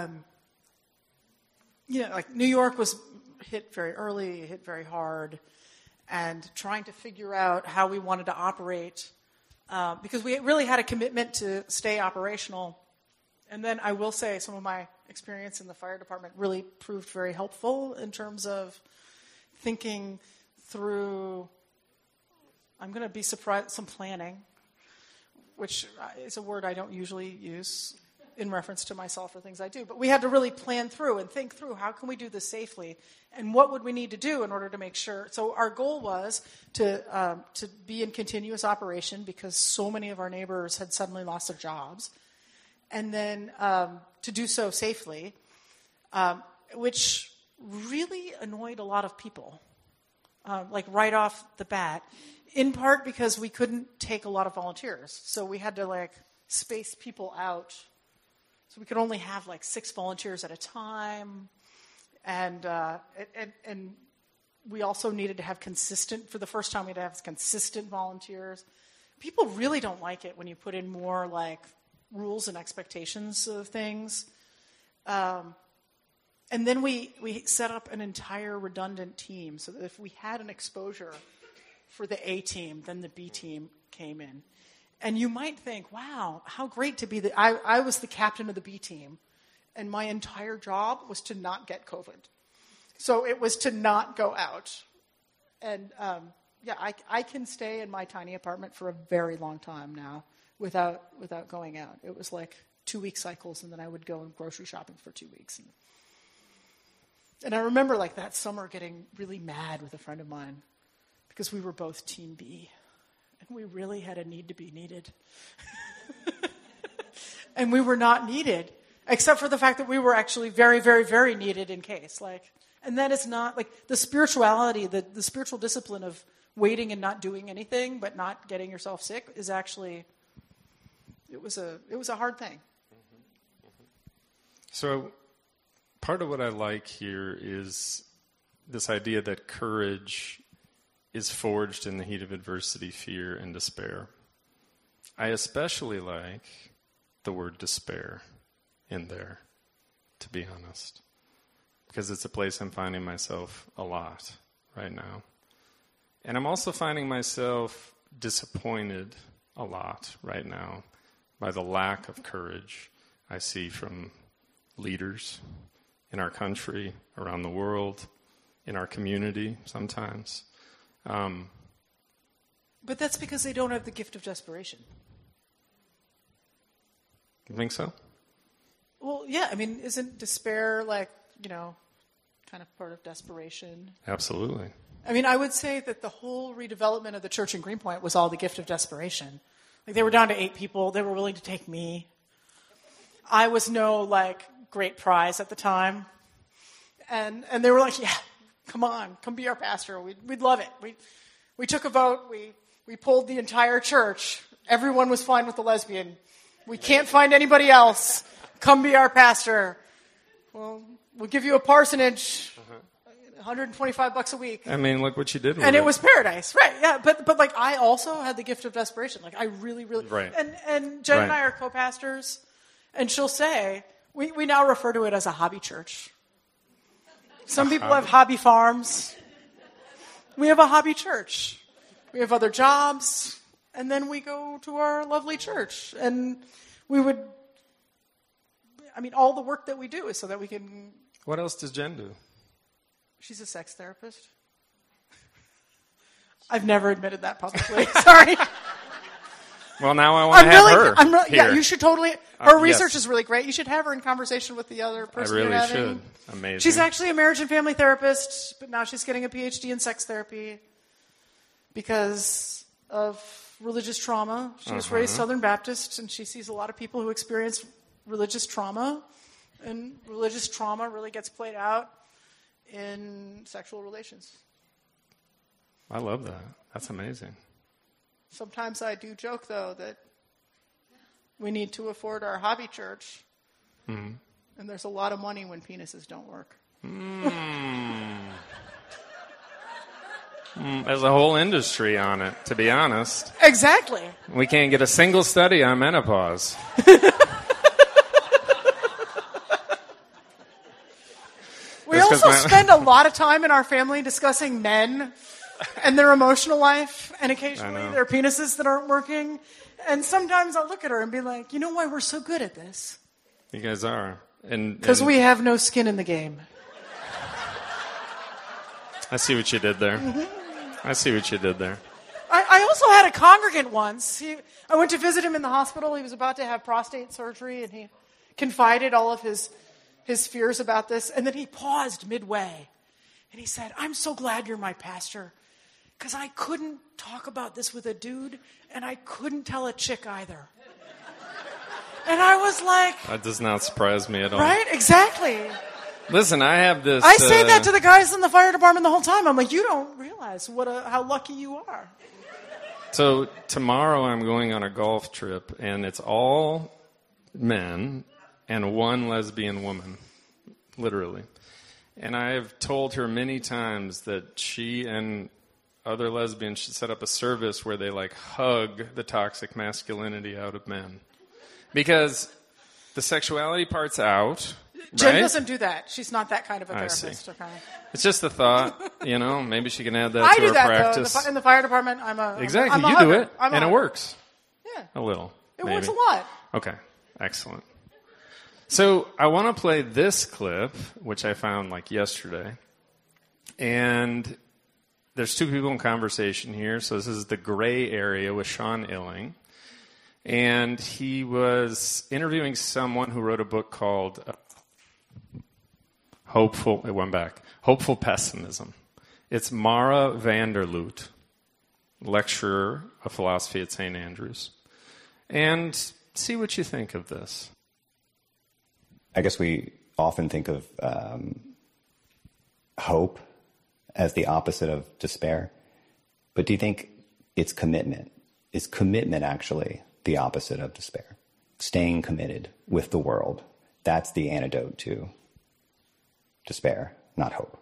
Speaker 2: like New York was hit very early, hit very hard, and trying to figure out how we wanted to operate because we really had a commitment to stay operational. And then I will say some of my experience in the fire department really proved very helpful in terms of thinking through, I'm going to be surprised, some planning, which is a word I don't usually use in reference to myself or things I do. But we had to really plan through and think through, how can we do this safely? And what would we need to do in order to make sure? So our goal was to be in continuous operation because so many of our neighbors had suddenly lost their jobs. And then to do so safely, which really annoyed a lot of people, like right off the bat, in part because we couldn't take a lot of volunteers. So we had to like space people out. So we could only have like 6 volunteers at a time. And we also needed to have for the first time we had to have consistent volunteers. People really don't like it when you put in more like rules and expectations of things. And then we set up an entire redundant team so that if we had an exposure for the A team, then the B team came in. And you might think, wow, how great to be I was the captain of the B team, and my entire job was to not get COVID. So it was to not go out. And I can stay in my tiny apartment for a very long time now without going out. It was like 2-week cycles, and then I would go grocery shopping for 2 weeks. And I remember like that summer getting really mad with a friend of mine because we were both Team B. And we really had a need to be needed. And we were not needed, except for the fact that we were actually very, very, very needed in case. And that is not, like, the spirituality, the spiritual discipline of waiting and not doing anything, but not getting yourself sick is actually, it was a hard thing.
Speaker 1: So part of what I like here is this idea that courage is forged in the heat of adversity, fear, and despair. I especially like the word despair in there, to be honest, because it's a place I'm finding myself a lot right now. And I'm also finding myself disappointed a lot right now by the lack of courage I see from leaders in our country, around the world, in our community sometimes.
Speaker 2: But that's because they don't have the gift of desperation.
Speaker 1: You think so?
Speaker 2: Well, yeah. I mean, isn't despair like, kind of part of desperation?
Speaker 1: Absolutely.
Speaker 2: I mean, I would say that the whole redevelopment of the church in Greenpoint was all the gift of desperation. Like, they were down to 8 people. They were willing to take me. I was no, great prize at the time. And they were like, yeah, come on, come be our pastor. We'd love it. We took a vote. We polled the entire church. Everyone was fine with the lesbian. We can't find anybody else. Come be our pastor. Well, we'll give you a parsonage, $125 a week.
Speaker 1: I mean, look what you did with it.
Speaker 2: And it was paradise, right? Yeah, but I also had the gift of desperation. I really,
Speaker 1: right.
Speaker 2: And Jen and I are co-pastors, and she'll say we now refer to it as a hobby church. Some people have hobby farms. We have a hobby church. We have other jobs, and then we go to our lovely church. And all the work that we do is so that we can...
Speaker 1: What else does Jen do?
Speaker 2: She's a sex therapist. I've never admitted that publicly. Sorry.
Speaker 1: Well, now I want to have her here.
Speaker 2: Yeah, you should totally... Her research is really great. You should have her in conversation with the other person you're having.
Speaker 1: I really should. Amazing.
Speaker 2: She's actually a marriage and family therapist, but now she's getting a PhD in sex therapy because of religious trauma. She was raised Southern Baptist, and she sees a lot of people who experience religious trauma, and religious trauma really gets played out in sexual relations.
Speaker 1: I love that. That's amazing.
Speaker 2: Sometimes I do joke, though, that we need to afford our hobby church, and there's a lot of money when penises don't work.
Speaker 1: There's a whole industry on it, to be honest.
Speaker 2: Exactly.
Speaker 1: We can't get a single study on menopause.
Speaker 2: We also spend a lot of time in our family discussing men and their emotional life, and occasionally their penises that aren't working. And sometimes I'll look at her and be like, you know why we're so good at this?
Speaker 1: You guys are.
Speaker 2: Because we have no skin in the game.
Speaker 1: I see what you did there. I see what you did there.
Speaker 2: I also had a congregant once. I went to visit him in the hospital. He was about to have prostate surgery, and he confided all of his fears about this. And then he paused midway, and he said, "I'm so glad you're my pastor, because I couldn't talk about this with a dude, and I couldn't tell a chick either." And I was like...
Speaker 1: That does not surprise me at all.
Speaker 2: Right? Exactly.
Speaker 1: Listen, I have this...
Speaker 2: I say that to the guys in the fire department the whole time. I'm like, you don't realize how lucky you are.
Speaker 1: So tomorrow I'm going on a golf trip, and it's all men and one lesbian woman, literally. And I have told her many times that she and other lesbians should set up a service where they hug the toxic masculinity out of men. Because the sexuality part's out.
Speaker 2: Jen
Speaker 1: right?
Speaker 2: doesn't do that. She's not that kind of a therapist. Okay.
Speaker 1: It's just a thought, maybe she can add that
Speaker 2: I
Speaker 1: to
Speaker 2: do
Speaker 1: her
Speaker 2: that,
Speaker 1: practice.
Speaker 2: Though. In the fire department,
Speaker 1: Exactly.
Speaker 2: I'm a
Speaker 1: you
Speaker 2: hugger.
Speaker 1: do it,
Speaker 2: and
Speaker 1: it works.
Speaker 2: Yeah.
Speaker 1: A little.
Speaker 2: It
Speaker 1: maybe.
Speaker 2: works a lot.
Speaker 1: Okay. Excellent. So I want to play this clip, which I found yesterday. And there's two people in conversation here. So this is the gray area with Sean Illing. And he was interviewing someone who wrote a book called Hopeful Pessimism. It's Mara Vanderloot, lecturer of philosophy at St. Andrews. And see what you think of this.
Speaker 5: I guess we often think of hope as the opposite of despair. But do you think it's commitment? Is commitment actually the opposite of despair? Staying committed with the world. That's the antidote to despair, not hope.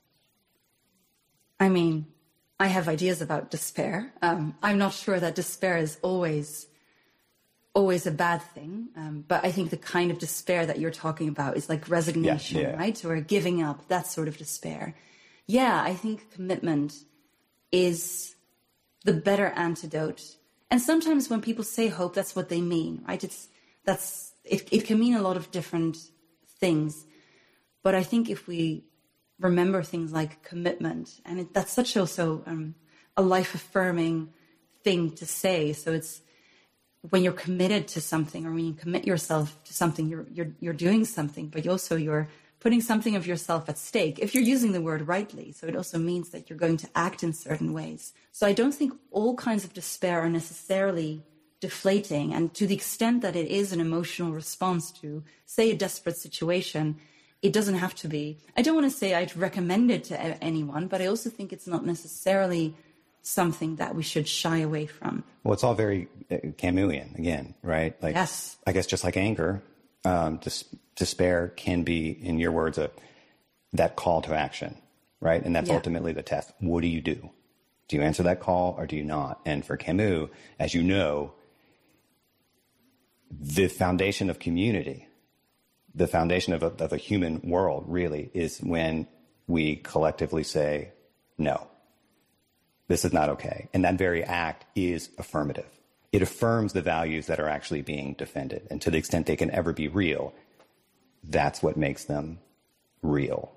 Speaker 6: I mean, I have ideas about despair. I'm not sure that despair is always a bad thing. But I think the kind of despair that you're talking about is like resignation, right? Or giving up, that sort of despair. Yeah, I think commitment is the better antidote. And sometimes when people say hope, that's what they mean, right? It can mean a lot of different things. But I think if we remember things like commitment, and that's such also a life-affirming thing to say. So it's when you're committed to something, or when you commit yourself to something, you're doing something, but you're putting something of yourself at stake, if you're using the word rightly. So it also means that you're going to act in certain ways. So I don't think all kinds of despair are necessarily deflating. And to the extent that it is an emotional response to, say, a desperate situation, it doesn't have to be. I don't want to say I'd recommend it to anyone, but I also think it's not necessarily something that we should shy away from.
Speaker 5: Well, it's all very Camusian, again, right?
Speaker 6: Yes.
Speaker 5: I guess just like anger, despair can be, in your words, that call to action, right? And that's ultimately the test. What do you do? Do you answer that call or do you not? And for Camus, as you know, the foundation of community, the foundation of a human world really is when we collectively say, no, this is not okay. And that very act is affirmative. It affirms the values that are actually being defended. And to the extent they can ever be real, that's what makes them real.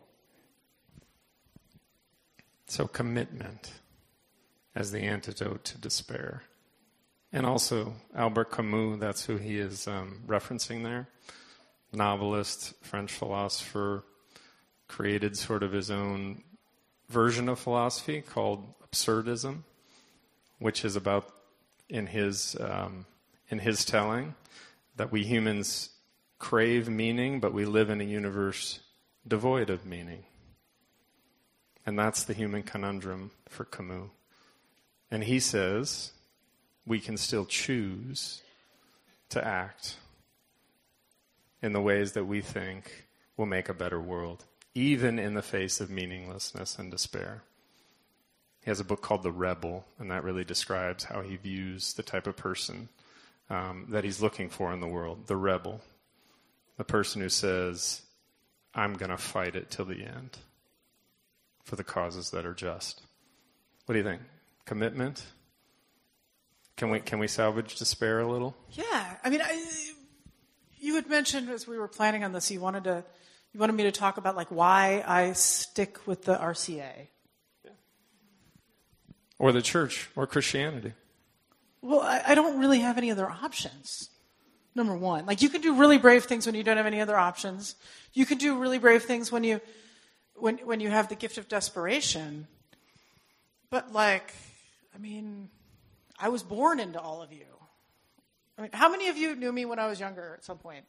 Speaker 1: So commitment as the antidote to despair. And also Albert Camus, that's who he is referencing there. Novelist, French philosopher, created sort of his own version of philosophy called absurdism, which is about, in his telling, that we humans crave meaning, but we live in a universe devoid of meaning. And that's the human conundrum for Camus. And he says we can still choose to act in the ways that we think will make a better world, even in the face of meaninglessness and despair. He has a book called The Rebel, and that really describes how he views the type of person that he's looking for in the world, the rebel, the person who says, I'm going to fight it till the end for the causes that are just. What do you think? Commitment? Can we salvage despair a little?
Speaker 2: Yeah. I mean, you had mentioned as we were planning on this, you wanted me to talk about why I stick with the RCA.
Speaker 1: or the church or Christianity.
Speaker 2: Well, I don't really have any other options. Number one, like you can do really brave things when you don't have any other options. You can do really brave things when you have the gift of desperation. But like, I mean, I was born into all of you. I mean, how many of you knew me when I was younger at some point?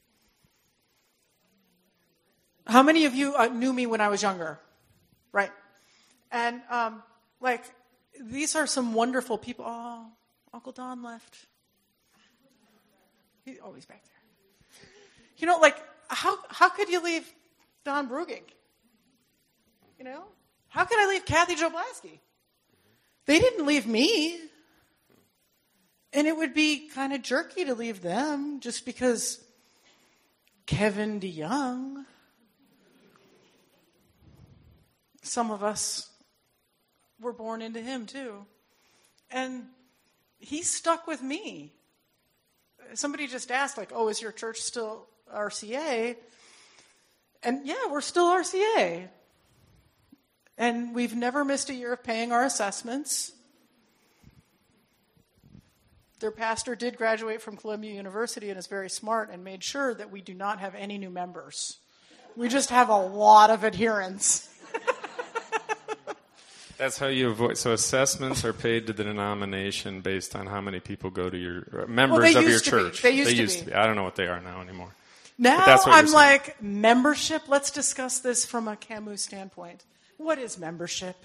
Speaker 2: How many of you knew me when I was younger? Right. And like, these are some wonderful people. Oh, Uncle Don left. He's always back there. You know, like, how could you leave Don Bruging? You know? How could I leave Kathy Joblaski? They didn't leave me. And it would be kind of jerky to leave them just because Kevin DeYoung. Some of us were born into him too. And he stuck with me. Somebody just asked, like, oh, is your church still RCA? And yeah, we're still RCA. And we've never missed a year of paying our assessments. Their pastor did graduate from Columbia University and is very smart and made sure that we do not have any new members. We just have a lot of adherents.
Speaker 1: That's how you avoid. So assessments are paid to the denomination based on how many people go to your members of your church.
Speaker 2: They used to be.
Speaker 1: I don't know what they are now anymore.
Speaker 2: Now I'm like, membership. Let's discuss this from a Camus standpoint. What is membership?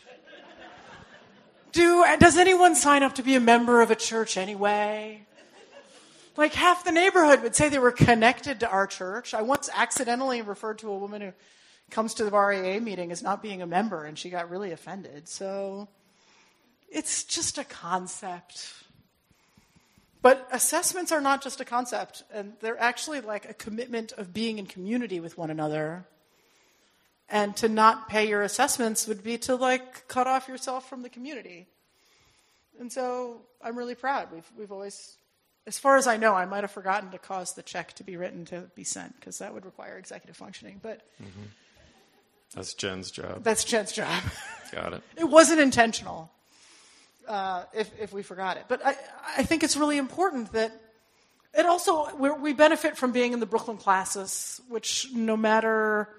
Speaker 2: Does anyone sign up to be a member of a church anyway? Like half the neighborhood would say they were connected to our church. I once accidentally referred to a woman who comes to the REA meeting as not being a member, and she got really offended. So it's just a concept. But assessments are not just a concept, and they're actually like a commitment of being in community with one another. And to not pay your assessments would be to like cut off yourself from the community. And so I'm really proud. We've always, as far as I know, I might have forgotten to cause the check to be written to be sent because that would require executive functioning. But
Speaker 1: that's Jen's job.
Speaker 2: That's Jen's job.
Speaker 1: Got it.
Speaker 2: It wasn't intentional. If we forgot it, but I think it's really important that it also we benefit from being in the Brooklyn classes, which no matter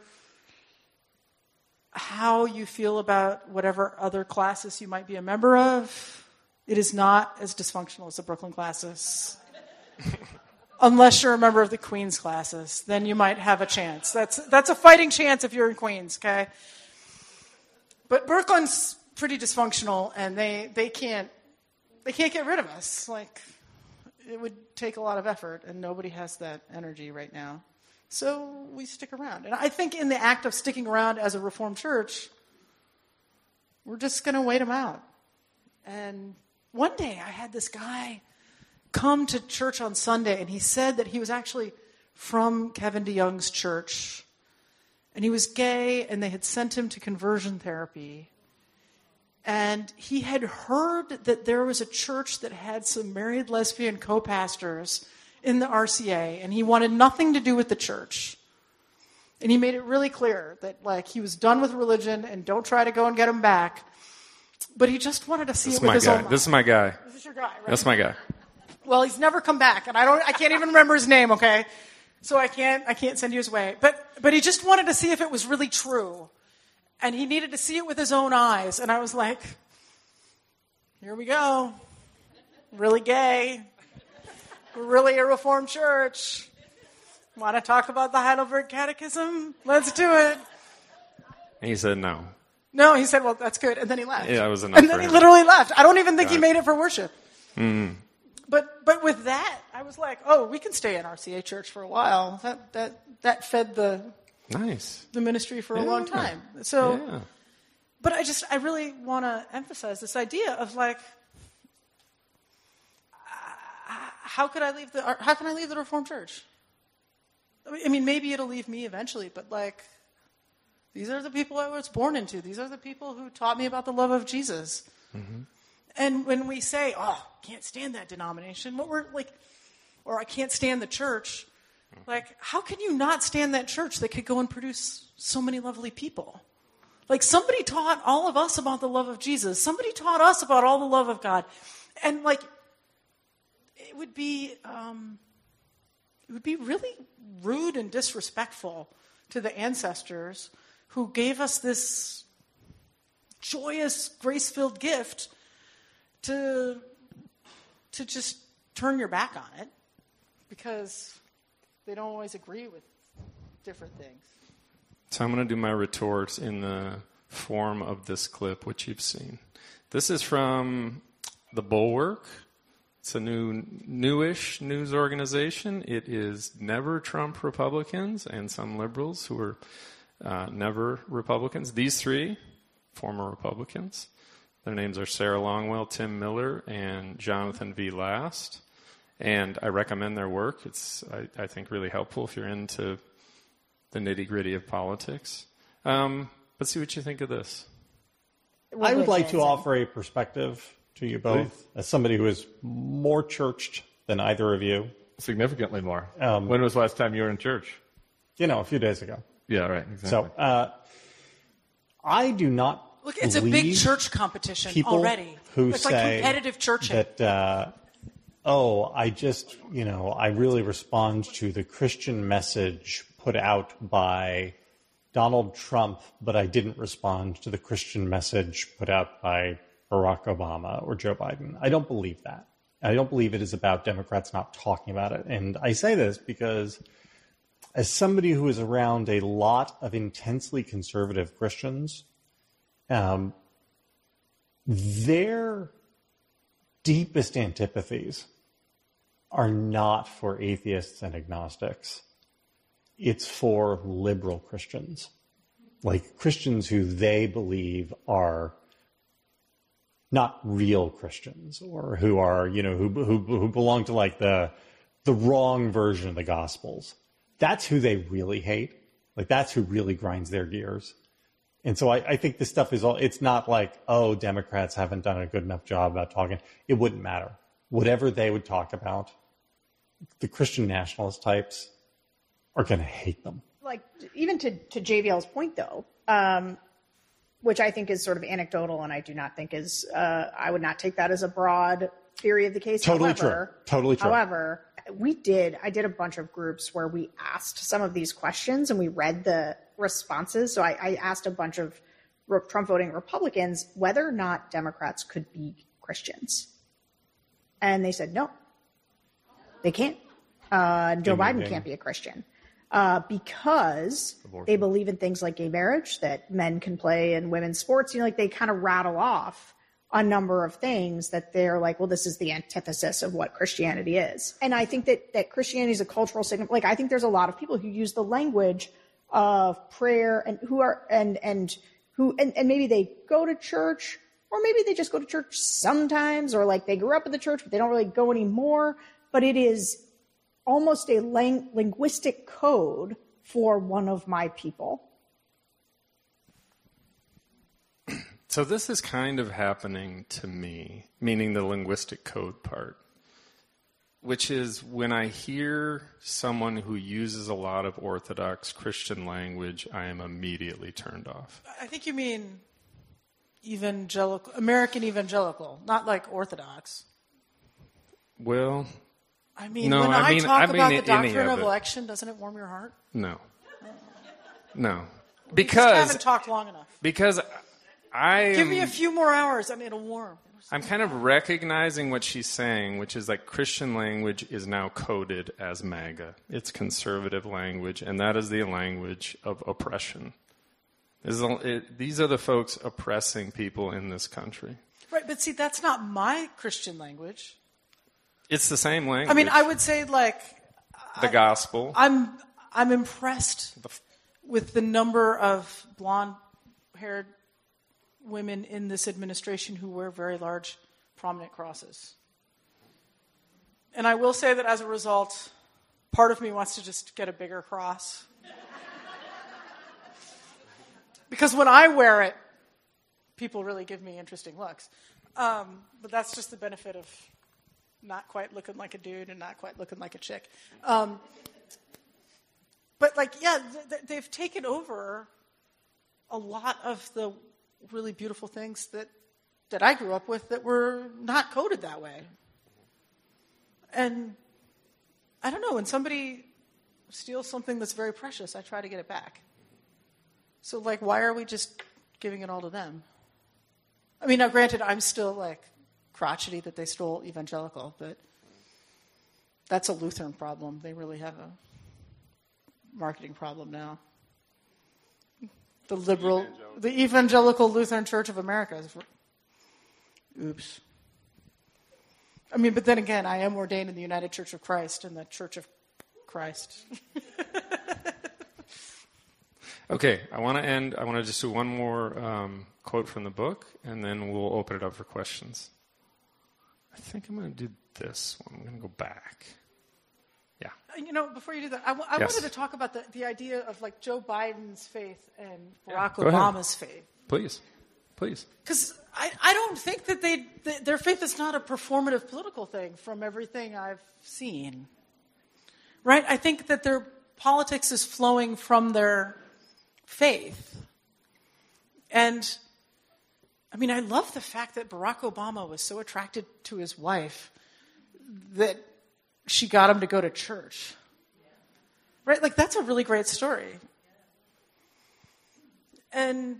Speaker 2: how you feel about whatever other classes you might be a member of, it is not as dysfunctional as the Brooklyn classes. Unless you're a member of the Queens classes, then you might have a chance. That's a fighting chance if you're in Queens, okay? But Brooklyn's pretty dysfunctional, and they can't get rid of us. Like, it would take a lot of effort, and nobody has that energy right now. So we stick around. And I think in the act of sticking around as a Reformed church, we're just going to wait them out. And one day I had this guy come to church on Sunday, and he said that he was actually from Kevin DeYoung's church, and he was gay, and they had sent him to conversion therapy. And he had heard that there was a church that had some married lesbian co-pastors in the RCA, and he wanted nothing to do with the church. And he made it really clear that, like, he was done with religion and don't try to go and get him back. But he just wanted to see it with his own eyes.
Speaker 1: This is my guy.
Speaker 2: This is your guy, right?
Speaker 1: That's my guy.
Speaker 2: Well, he's never come back, and I can't even remember his name, okay? So I can't send you his way. But he just wanted to see if it was really true. And he needed to see it with his own eyes. And I was like, here we go. Really gay. We're really a Reformed church. Want to talk about the Heidelberg Catechism? Let's do it.
Speaker 1: And he said no.
Speaker 2: No, he said, well, that's good. And then he left.
Speaker 1: Yeah, it was enough.
Speaker 2: And then he literally left. I don't even think he made it for worship.
Speaker 1: Mm-hmm.
Speaker 2: But with that, I was like, oh, we can stay in RCA church for a while. That fed the ministry for a long time. So, but I really want to emphasize this idea of like, how can I leave the Reformed Church? I mean, maybe it'll leave me eventually, but like, these are the people I was born into. These are the people who taught me about the love of Jesus. Mm-hmm. And when we say, oh, can't stand that denomination, what we're like, or I can't stand the church, like, how can you not stand that church that could go and produce so many lovely people? Like, somebody taught all of us about the love of Jesus. Somebody taught us about all the love of God. And, like, it would be really rude and disrespectful to the ancestors who gave us this joyous, grace-filled gift to just turn your back on it because they don't always agree with different things.
Speaker 1: So I'm going to do my retort in the form of this clip, which you've seen. This is from The Bulwark. It's a newish news organization. It is never Trump Republicans and some liberals who are never Republicans. These three, former Republicans. Their names are Sarah Longwell, Tim Miller, and Jonathan V. Last. And I recommend their work. It's, I think, really helpful if you're into the nitty-gritty of politics. Let's see what you think of this.
Speaker 7: I would like to offer a perspective to you both as somebody who is more churched than either of you.
Speaker 8: Significantly more. When was the last time you were in church?
Speaker 7: A few days ago.
Speaker 8: Yeah, right, exactly.
Speaker 7: So I do not
Speaker 2: Look, it's a big church competition already.
Speaker 7: It's
Speaker 2: like competitive churching.
Speaker 7: That, I really respond to the Christian message put out by Donald Trump, but I didn't respond to the Christian message put out by Barack Obama or Joe Biden. I don't believe that. I don't believe it is about Democrats not talking about it. And I say this because as somebody who is around a lot of intensely conservative Christians, their deepest antipathies are not for atheists and agnostics. It's for liberal Christians, like Christians who they believe are not real Christians, or who are, who belong to like the wrong version of the Gospels. That's who they really hate. Like, that's who really grinds their gears. And so I think this stuff is it's not like, oh, Democrats haven't done a good enough job about talking. It wouldn't matter. Whatever they would talk about, the Christian nationalist types are going to hate them.
Speaker 9: Like, even to JVL's point, though, which I think is sort of anecdotal, and I do not think is, I would not take that as a broad theory of the case.
Speaker 7: Totally true.
Speaker 9: However, I did a bunch of groups where we asked some of these questions and we read the responses. So I asked a bunch of Trump voting Republicans whether or not Democrats could be Christians. And they said, no, they can't. Joe Biden can't be a Christian. Because they believe in things like gay marriage, that men can play in women's sports. Like, they kind of rattle off a number of things that they're like, well, this is the antithesis of what Christianity is. And I think that Christianity is a cultural signal. Like, I think there's a lot of people who use the language of prayer and and maybe they go to church, or maybe they just go to church sometimes, or like they grew up in the church, but they don't really go anymore. But it is almost a linguistic code for one of my people.
Speaker 1: So this is kind of happening to me, meaning the linguistic code part, which is when I hear someone who uses a lot of Orthodox Christian language, I am immediately turned off.
Speaker 2: I think you mean evangelical, American evangelical, not like Orthodox.
Speaker 1: Well,
Speaker 2: I mean, when I talk about the doctrine of election, doesn't it warm your heart?
Speaker 1: No. No.
Speaker 2: We just haven't talked long enough.
Speaker 1: Because
Speaker 2: give me a few more hours. I mean, it'll warm.
Speaker 1: I'm kind of recognizing what she's saying, which is like Christian language is now coded as MAGA. It's conservative language, and that is the language of oppression. These are the folks oppressing people in this country.
Speaker 2: Right, but see, that's not my Christian language.
Speaker 1: It's the same language.
Speaker 2: I mean, I would say like
Speaker 1: the gospel.
Speaker 2: I'm impressed with the number of blonde-haired women in this administration who wear very large, prominent crosses. And I will say that as a result, part of me wants to just get a bigger cross. Because when I wear it, people really give me interesting looks. But that's just the benefit of not quite looking like a dude and not quite looking like a chick. But like, yeah, they've taken over a lot of the really beautiful things that I grew up with that were not coded that way. And I don't know, when somebody steals something that's very precious, I try to get it back. So, like, why are we just giving it all to them? I mean, now granted, I'm still, like, crotchety that they stole evangelical, but that's a Lutheran problem. They really have a marketing problem now. The Evangelical Lutheran Church of America. Oops. I mean, but then again, I am ordained in the United Church of Christ and the Church of Christ.
Speaker 1: Okay, I want to just do one more quote from the book, and then we'll open it up for questions. I think I'm going to do this one. I'm going to go back. Yeah.
Speaker 2: You know, before you do that, I wanted to talk about the idea of, like, Joe Biden's faith and Barack Obama's faith.
Speaker 1: Please.
Speaker 2: Because I don't think that their faith is not a performative political thing from everything I've seen. Right? I think that their politics is flowing from their faith. And, I mean, I love the fact that Barack Obama was so attracted to his wife that she got him to go to church. Right? Like, that's a really great story. And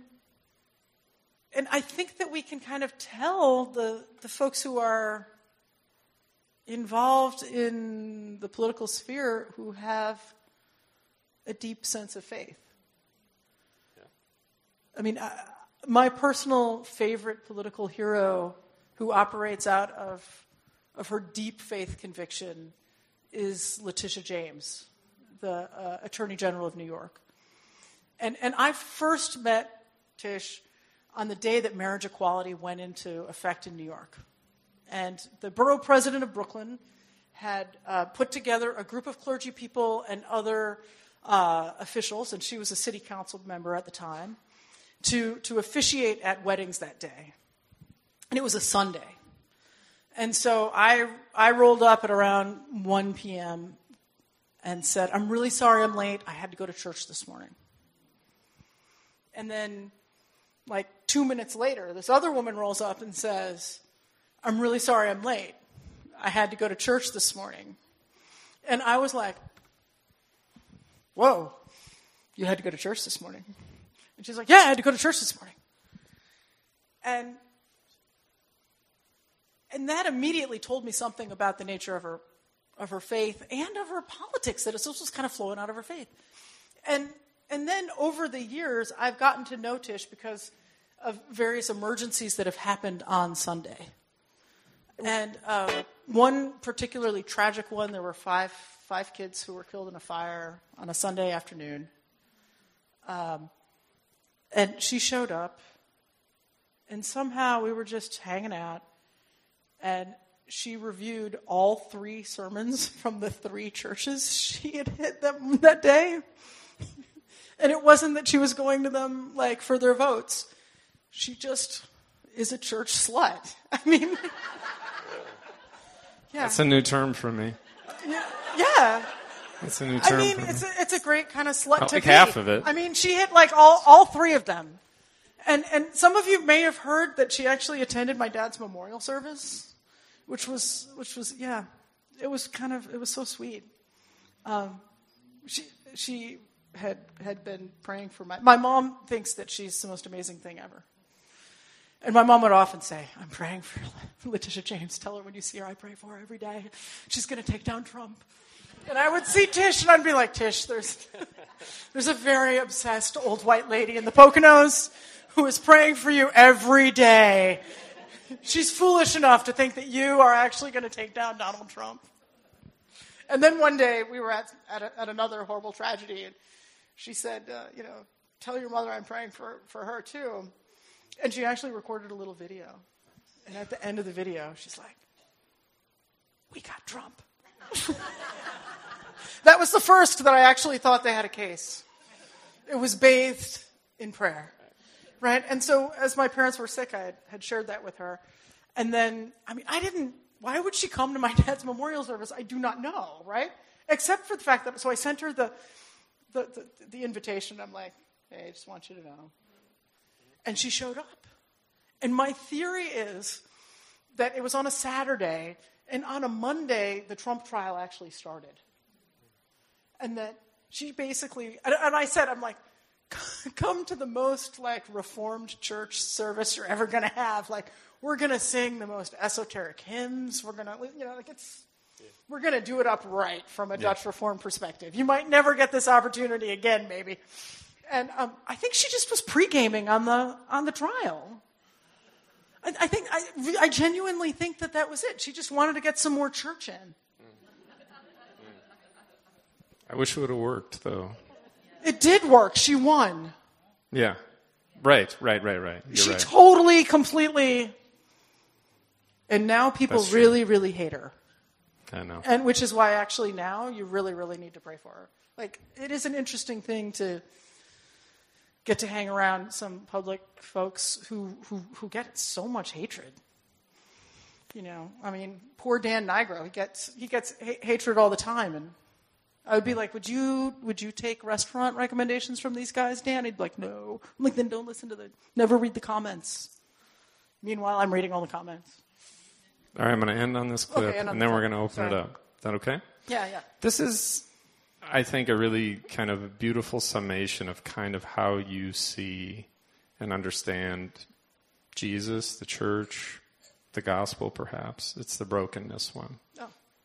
Speaker 2: I think that we can kind of tell the folks who are involved in the political sphere who have a deep sense of faith. Yeah. I mean, my personal favorite political hero who operates out of her deep faith conviction is Letitia James, the Attorney General of New York. And I first met Tish on the day that marriage equality went into effect in New York. And the borough president of Brooklyn had put together a group of clergy people and other officials, and she was a city council member at the time, to officiate at weddings that day. And it was a Sunday. And so I rolled up at around 1 p.m. and said, "I'm really sorry I'm late. I had to go to church this morning." And then, like 2 minutes later, this other woman rolls up and says, "I'm really sorry I'm late. I had to go to church this morning." And I was like, "Whoa, you had to go to church this morning?" And she's like, "Yeah, I had to go to church this morning." And that immediately told me something about the nature of her faith and of her politics, that it's just kind of flowing out of her faith. And then over the years, I've gotten to know Tish because of various emergencies that have happened on Sunday. And one particularly tragic one, there were five kids who were killed in a fire on a Sunday afternoon. And she showed up, and somehow we were just hanging out, and she reviewed all 3 sermons from the 3 churches she had hit them that day. And it wasn't that she was going to them, like, for their votes. She just is a church slut. I mean, yeah.
Speaker 1: That's a new term for me.
Speaker 2: Yeah.
Speaker 1: That's a new term.
Speaker 2: I mean,
Speaker 1: for me.
Speaker 2: it's a great kind of slut to
Speaker 1: like
Speaker 2: be.
Speaker 1: half of it.
Speaker 2: I mean, she hit like all 3 of them. And some of you may have heard that she actually attended my dad's memorial service, which was yeah, it was so sweet. She had been praying for my mom thinks that she's the most amazing thing ever. And my mom would often say, "I'm praying for Letitia James. Tell her when you see her, I pray for her every day. She's going to take down Trump." And I would see Tish, and I'd be like, "Tish, there's a very obsessed old white lady in the Poconos who is praying for you every day. She's foolish enough to think that you are actually going to take down Donald Trump." And then one day we were at another horrible tragedy, and she said, "Tell your mother I'm praying for her too." And she actually recorded a little video. And at the end of the video, she's like, "We got Trump." That was the first that I actually thought they had a case. It was bathed in prayer. Right? And so as my parents were sick, I had shared that with her. And then, why would she come to my dad's memorial service? I do not know, right? Except for the fact that, so I sent her the invitation. I'm like, "Hey, I just want you to know, And she showed up. And my theory is that it was on a Saturday, and on a Monday, the Trump trial actually started. And that she basically, and I said, I'm like, come to the most like Reformed church service you're ever going to have. Like, we're going to sing the most esoteric hymns. We're going to, we're going to do it up right from a Dutch Reformed perspective. You might never get this opportunity again, maybe. And I think she just was pre-gaming on the trial. I genuinely think that was it. She just wanted to get some more church in.
Speaker 1: I wish it would have worked, though.
Speaker 2: It did work. She won.
Speaker 1: Yeah. Right. You're right.
Speaker 2: Totally, completely. And now people really, really hate her.
Speaker 1: I know.
Speaker 2: And which is why actually now you really, really need to pray for her. Like, it is an interesting thing to get to hang around some public folks who get so much hatred. I mean, poor Dan Nigro, he gets hatred all the time, and I would be like, would you take restaurant recommendations from these guys, Dan? He'd be like, no. I'm like, then don't listen never read the comments. Meanwhile, I'm reading all the comments.
Speaker 1: All right, I'm going to end on this clip, and then we're going to open it up. Is that okay?
Speaker 2: Yeah.
Speaker 1: This is, I think, a really kind of a beautiful summation of kind of how you see and understand Jesus, the church, the gospel, perhaps. It's the brokenness one.
Speaker 2: Oh.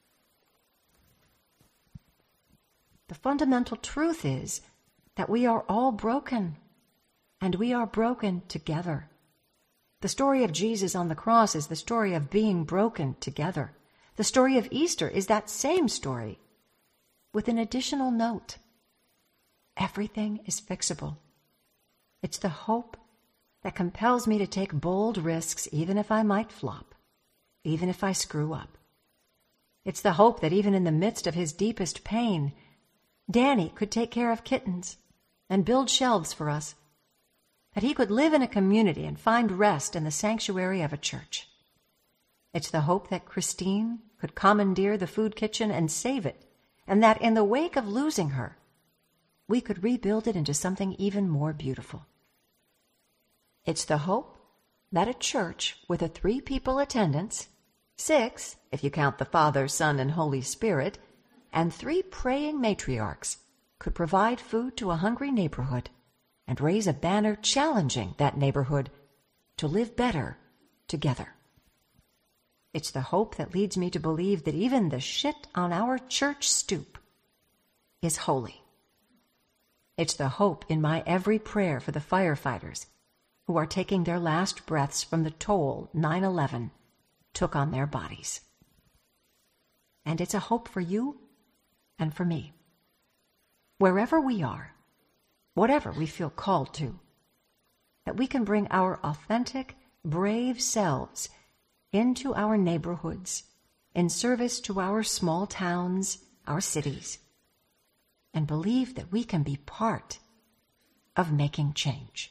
Speaker 3: The fundamental truth is that we are all broken, and we are broken together. The story of Jesus on the cross is the story of being broken together. The story of Easter is that same story, with an additional note. Everything is fixable. It's the hope that compels me to take bold risks even if I might flop, even if I screw up. It's the hope that even in the midst of his deepest pain, Danny could take care of kittens and build shelves for us, that he could live in a community and find rest in the sanctuary of a church. It's the hope that Christine could commandeer the food kitchen and save it, and that in the wake of losing her, we could rebuild it into something even more beautiful. It's the hope that a church with a 3-people attendance, 6 if you count the Father, Son, and Holy Spirit, and 3 praying matriarchs could provide food to a hungry neighborhood and raise a banner challenging that neighborhood to live better together. It's the hope that leads me to believe that even the shit on our church stoop is holy. It's the hope in my every prayer for the firefighters who are taking their last breaths from the toll 9/11 took on their bodies. And it's a hope for you and for me. Wherever we are, whatever we feel called to, that we can bring our authentic, brave selves into our neighborhoods in service to our small towns, our cities, and believe that we can be part of making change.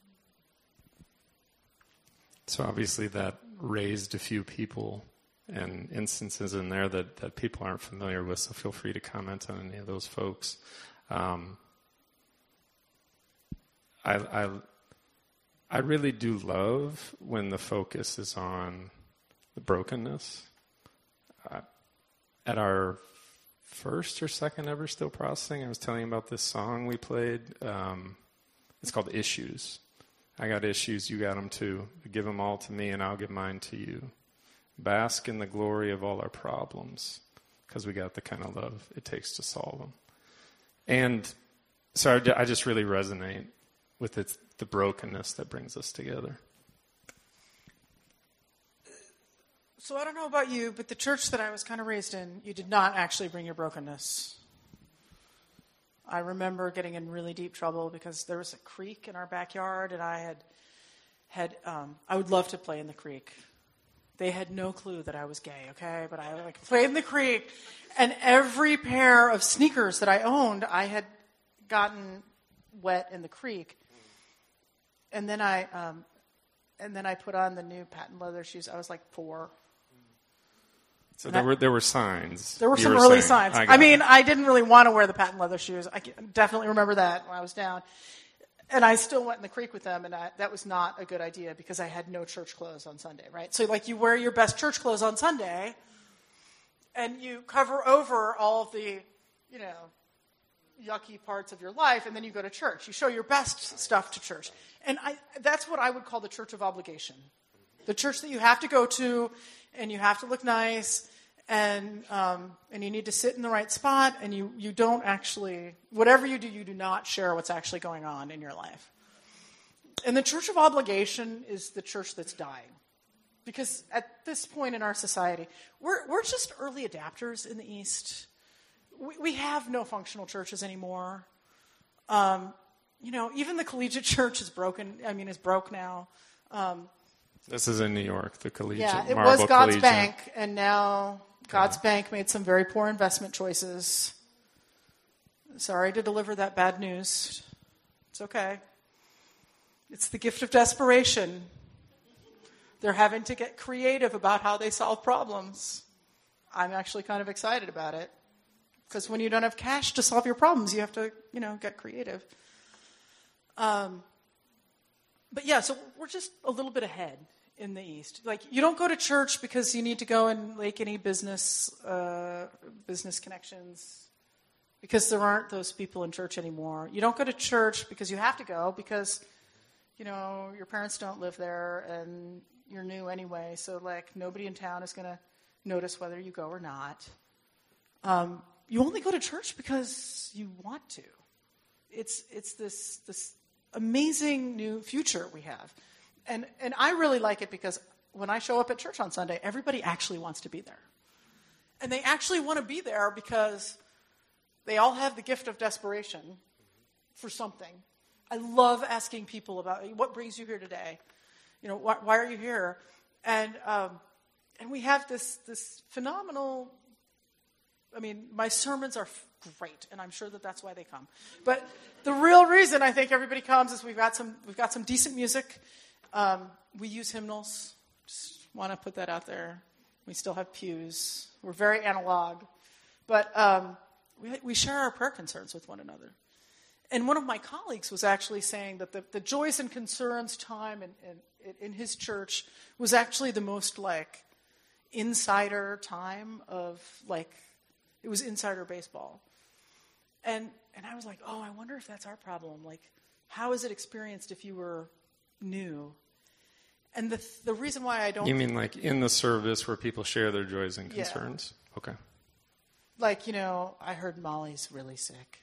Speaker 1: So obviously that raised a few people and instances in there that people aren't familiar with, so feel free to comment on any of those folks. I really do love when the focus is on the brokenness. At our first or second ever Still Processing, I was telling you about this song we played. It's called Issues. I got issues, you got them too. Give them all to me and I'll give mine to you. Bask in the glory of all our problems, because we got the kind of love it takes to solve them. And so I just really resonate with the brokenness that brings us together.
Speaker 2: So I don't know about you, but the church that I was kind of raised in, you did not actually bring your brokenness. I remember getting in really deep trouble because there was a creek in our backyard, and I I would love to play in the creek. They had no clue that I was gay, okay? But I played in the creek, and every pair of sneakers that I owned, I had gotten wet in the creek. And then I put on the new patent leather shoes. I was like 4.
Speaker 1: So there were signs.
Speaker 2: There were some early signs. I mean, I didn't really want to wear the patent leather shoes. I definitely remember that when I was down. And I still went in the creek with them, and that was not a good idea because I had no church clothes on Sunday, right? So, like, you wear your best church clothes on Sunday, and you cover over all of the, yucky parts of your life, and then you go to church. You show your best stuff to church. And that's what I would call the church of obligation. The church that you have to go to, and you have to look nice, and you need to sit in the right spot, and you don't actually, whatever you do not share what's actually going on in your life. And the church of obligation is the church that's dying. Because at this point in our society, we're just early adapters in the East. We have no functional churches anymore. Even the collegiate church is broken. Is broke now.
Speaker 1: This is in New York, the collegiate.
Speaker 2: Yeah, it
Speaker 1: Marble
Speaker 2: was God's
Speaker 1: Collegiate.
Speaker 2: Bank, and now God's Bank made some very poor investment choices. Sorry to deliver that bad news. It's okay. It's the gift of desperation. They're having to get creative about how they solve problems. I'm actually kind of excited about it. Because when you don't have cash to solve your problems, you have to, get creative. But yeah, so we're just a little bit ahead in the East. Like, you don't go to church because you need to go and make any business connections, because there aren't those people in church anymore. You don't go to church because you have to go because, your parents don't live there and you're new anyway. So, like, nobody in town is going to notice whether you go or not. You only go to church because you want to. It's this amazing new future we have. And I really like it because when I show up at church on Sunday, everybody actually wants to be there. And they actually want to be there because they all have the gift of desperation for something. I love asking people about, what brings you here today? Why are you here? And we have this phenomenal, my sermons are great, and I'm sure that's why they come. But the real reason I think everybody comes is we've got some decent music. We use hymnals. Just want to put that out there. We still have pews. We're very analog. But we share our prayer concerns with one another. And one of my colleagues was actually saying that the joys and concerns time in his church was actually the most, insider time of, it was insider baseball. And I was like, I wonder if that's our problem. How is it experienced if you were new? And the reason why I don't...
Speaker 1: You mean in the service where people share their joys and concerns?
Speaker 2: Yeah.
Speaker 1: Okay.
Speaker 2: I heard Molly's really sick.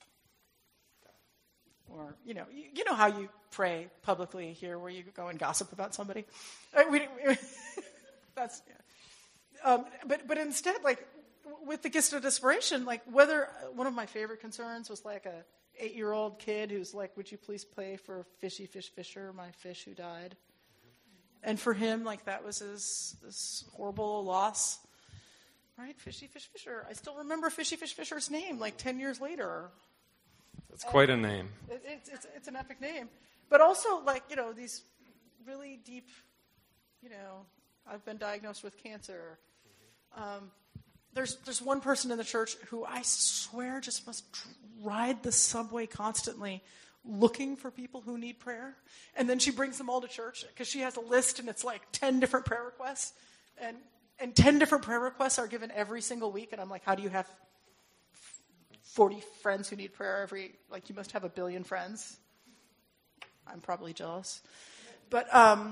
Speaker 2: Or, you know how you pray publicly here where you go and gossip about somebody? That's... Yeah. But instead, with the gift of desperation, whether one of my favorite concerns was a 8-year-old kid who's would you please pray for Fishy Fish Fisher, my fish who died? And for him, that was this horrible loss, right? Fishy Fish Fisher. I still remember Fishy Fish Fisher's name 10 years later.
Speaker 1: It's quite a name.
Speaker 2: It's an epic name. But also, these really deep, I've been diagnosed with cancer. There's one person in the church who I swear just must ride the subway constantly looking for people who need prayer. And then she brings them all to church because she has a list and it's 10 different prayer requests. And 10 different prayer requests are given every single week. And I'm like, how do you have 40 friends who need prayer every, you must have 1 billion friends. I'm probably jealous. But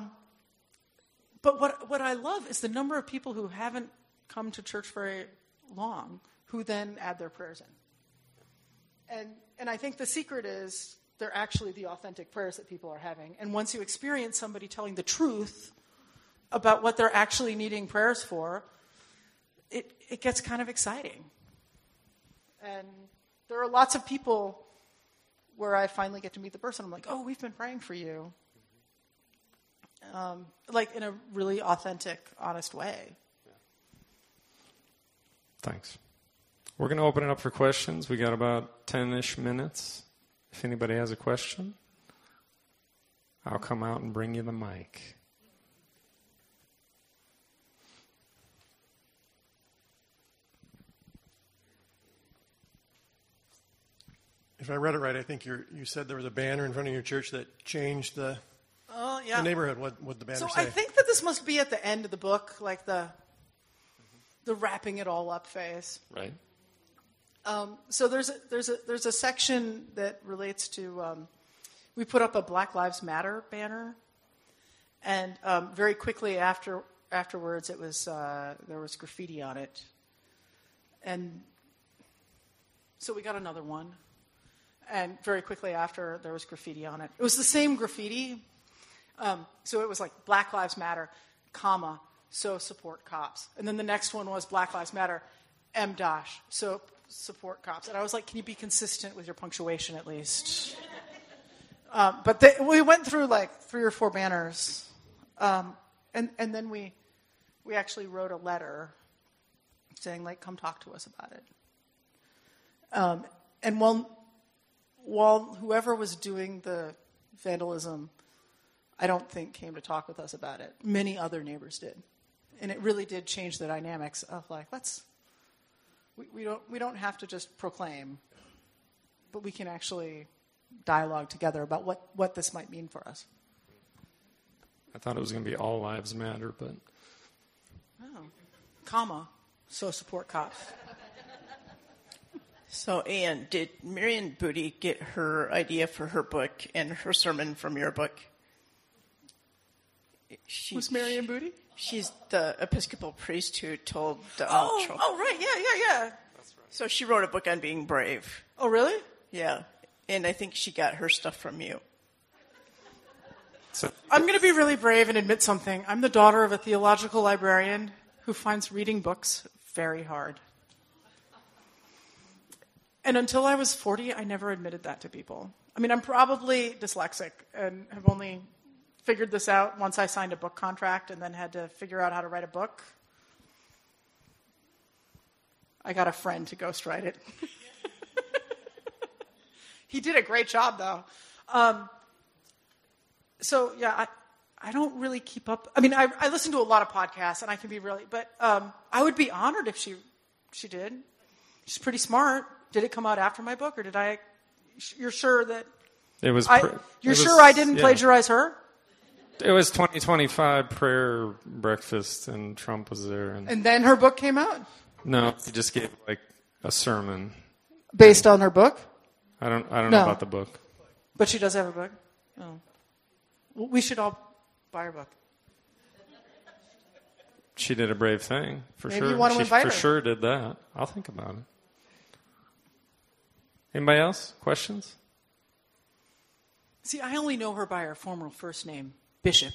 Speaker 2: what I love is the number of people who haven't come to church very long who then add their prayers in. And I think the secret is they're actually the authentic prayers that people are having. And once you experience somebody telling the truth about what they're actually needing prayers for, it gets kind of exciting. And there are lots of people where I finally get to meet the person. I'm like, we've been praying for you. In a really authentic, honest way.
Speaker 1: Thanks. We're going to open it up for questions. We got about 10-ish minutes. If anybody has a question, I'll come out and bring you the mic.
Speaker 10: if I read it right, I think you said there was a banner in front of your church that changed the neighborhood. What the banner say?
Speaker 2: So I think that this must be at the end of the book, like the wrapping it all up phase.
Speaker 1: Right.
Speaker 2: So there's a section that relates to we put up a Black Lives Matter banner, and very quickly afterwards it was there was graffiti on it, and so we got another one, and very quickly after there was graffiti on it. It was the same graffiti, so it was like Black Lives Matter, comma, so support cops, and then the next one was Black Lives Matter, M-dash, so support cops. And I was like, can you be consistent with your punctuation at least? But we went through like 3 or 4 banners, and then we actually wrote a letter saying, like, come talk to us about it. And while whoever was doing the vandalism, I don't think came to talk with us about it, many other neighbors did. And it really did change the dynamics of like, we don't have to just proclaim, but we can actually dialogue together about what this might mean for us.
Speaker 1: I thought it was going to be all lives matter, but
Speaker 2: comma, so support cops.
Speaker 11: So, Ian, did Marion Booty get her idea for her book and her sermon from your book?
Speaker 2: Who's Marion Booty?
Speaker 11: She's the Episcopal priest who told Trump.
Speaker 2: Oh, right, yeah.
Speaker 11: That's right. So she wrote a book on being brave.
Speaker 2: Oh, really?
Speaker 11: Yeah, and I think she got her stuff from you.
Speaker 2: So I'm going to be really brave and admit something. I'm the daughter of a theological librarian who finds reading books very hard. And until I was 40, I never admitted that to people. I mean, I'm probably dyslexic and have only figured this out once I signed a book contract and then had to figure out how to write a book. I got a friend to ghostwrite it. He did a great job, though. So, yeah, I don't really keep up. I mean, I listen to a lot of podcasts, and I can be really, but I would be honored if she did. She's pretty smart. Did it come out after my book, or did I? You're sure that
Speaker 1: it was?
Speaker 2: Sure I didn't plagiarize her?
Speaker 1: It was 2025 prayer breakfast, and Trump was there,
Speaker 2: and then her book came out.
Speaker 1: No, he just gave like a sermon
Speaker 2: based on her book.
Speaker 1: I don't know about the book,
Speaker 2: but she does have a book. Oh, well, we should all buy her book.
Speaker 1: She did a brave thing for
Speaker 2: Maybe
Speaker 1: sure.
Speaker 2: You want to invite her.
Speaker 1: For sure did that. I'll think about it. Anybody else? Questions?
Speaker 2: See, I only know her by her formal first name, Bishop.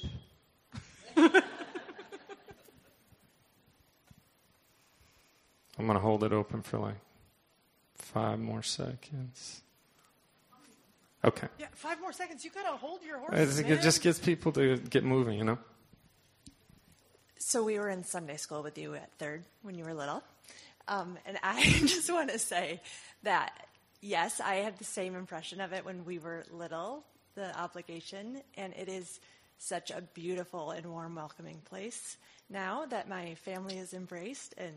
Speaker 1: I'm going to hold it open for like 5 more seconds. Okay.
Speaker 2: Yeah, 5 more seconds. You got to hold your horses,
Speaker 1: It just gets people to get moving, you know?
Speaker 12: So we were in Sunday school with you at Third when you were little. And I just want to say that, yes, I had the same impression of it when we were little, the obligation, and it is such a beautiful and warm, welcoming place now that my family is embraced, and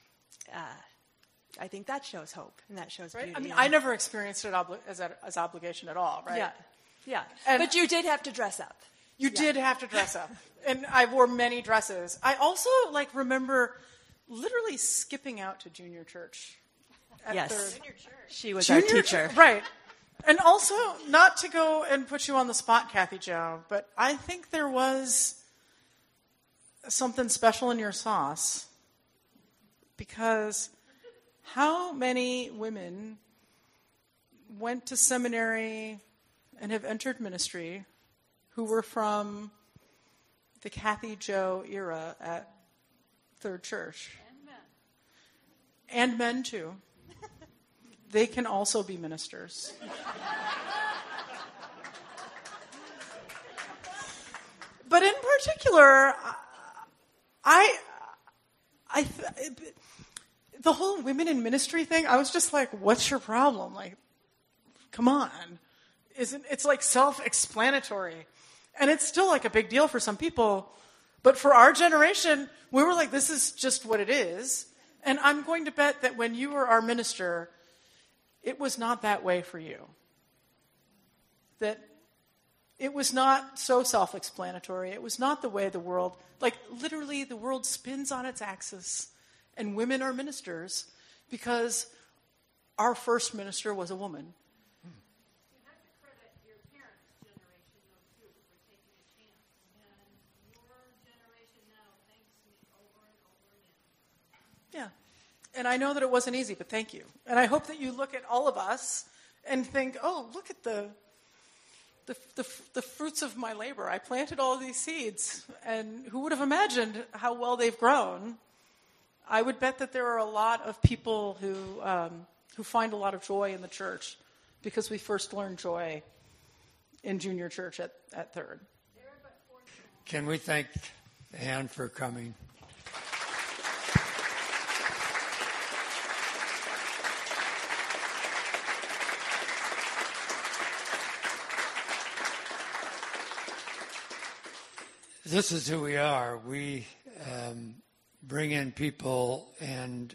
Speaker 12: I think that shows hope, and that shows beauty.
Speaker 2: I mean, I never experienced it as obligation at all, right?
Speaker 12: Yeah. But you did have to dress up.
Speaker 2: You did have to dress up, and I wore many dresses. I also remember literally skipping out to junior church.
Speaker 12: Yes, she was our teacher.
Speaker 2: Right. And also, not to go and put you on the spot, Kathy Jo, but I think there was something special in your sauce, because how many women went to seminary and have entered ministry who were from the Kathy Jo era at Third Church? And men, too. They can also be ministers. But in particular, the whole women in ministry thing, I was just like, what's your problem? Like, come on. It's like self-explanatory. And it's still like a big deal for some people. But for our generation, we were like, this is just what it is. And I'm going to bet that when you were our minister, it was not that way for you. That it was not so self-explanatory. It was not the way the world, like literally the world spins on its axis and women are ministers because our first minister was a woman.
Speaker 13: You have to credit your parents' generation, though, too, for taking a chance. And your generation now thanks me over and over again.
Speaker 2: Yeah. And I know that it wasn't easy, but thank you. And I hope that you look at all of us and think, oh, look at the fruits of my labor. I planted all of these seeds, and who would have imagined how well they've grown? I would bet that there are a lot of people who find a lot of joy in the church because we first learned joy in junior church at Third.
Speaker 14: Can we thank Anne for coming? This is who we are. We bring in people, and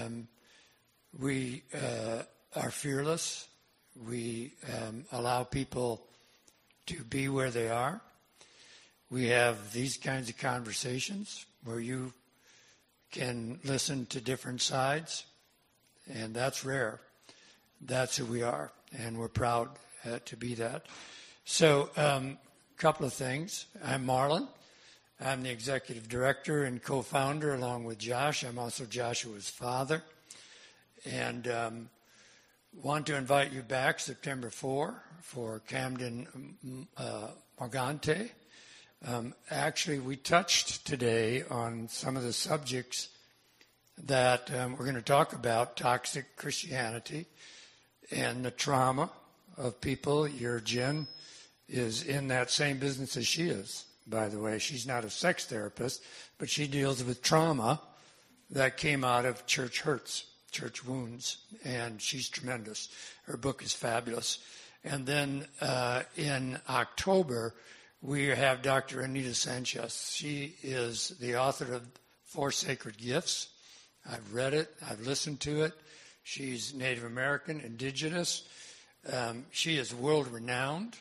Speaker 14: we are fearless. We allow people to be where they are. We have these kinds of conversations where you can listen to different sides, and that's rare. That's who we are, and we're proud to be that. So, couple of things. I'm Marlon. I'm the executive director and co-founder along with Josh. I'm also Joshua's father. And want to invite you back September 4 for Camden Morgante. Actually, we touched today on some of the subjects that we're going to talk about, toxic Christianity and the trauma of people. Your Jen is in that same business as she is, by the way. She's not a sex therapist, but she deals with trauma that came out of church hurts, church wounds, and she's tremendous. Her book is fabulous. And then in October, we have Dr. Anita Sanchez. She is the author of Four Sacred Gifts. I've read it. I've listened to it. She's Native American, indigenous. She is world-renowned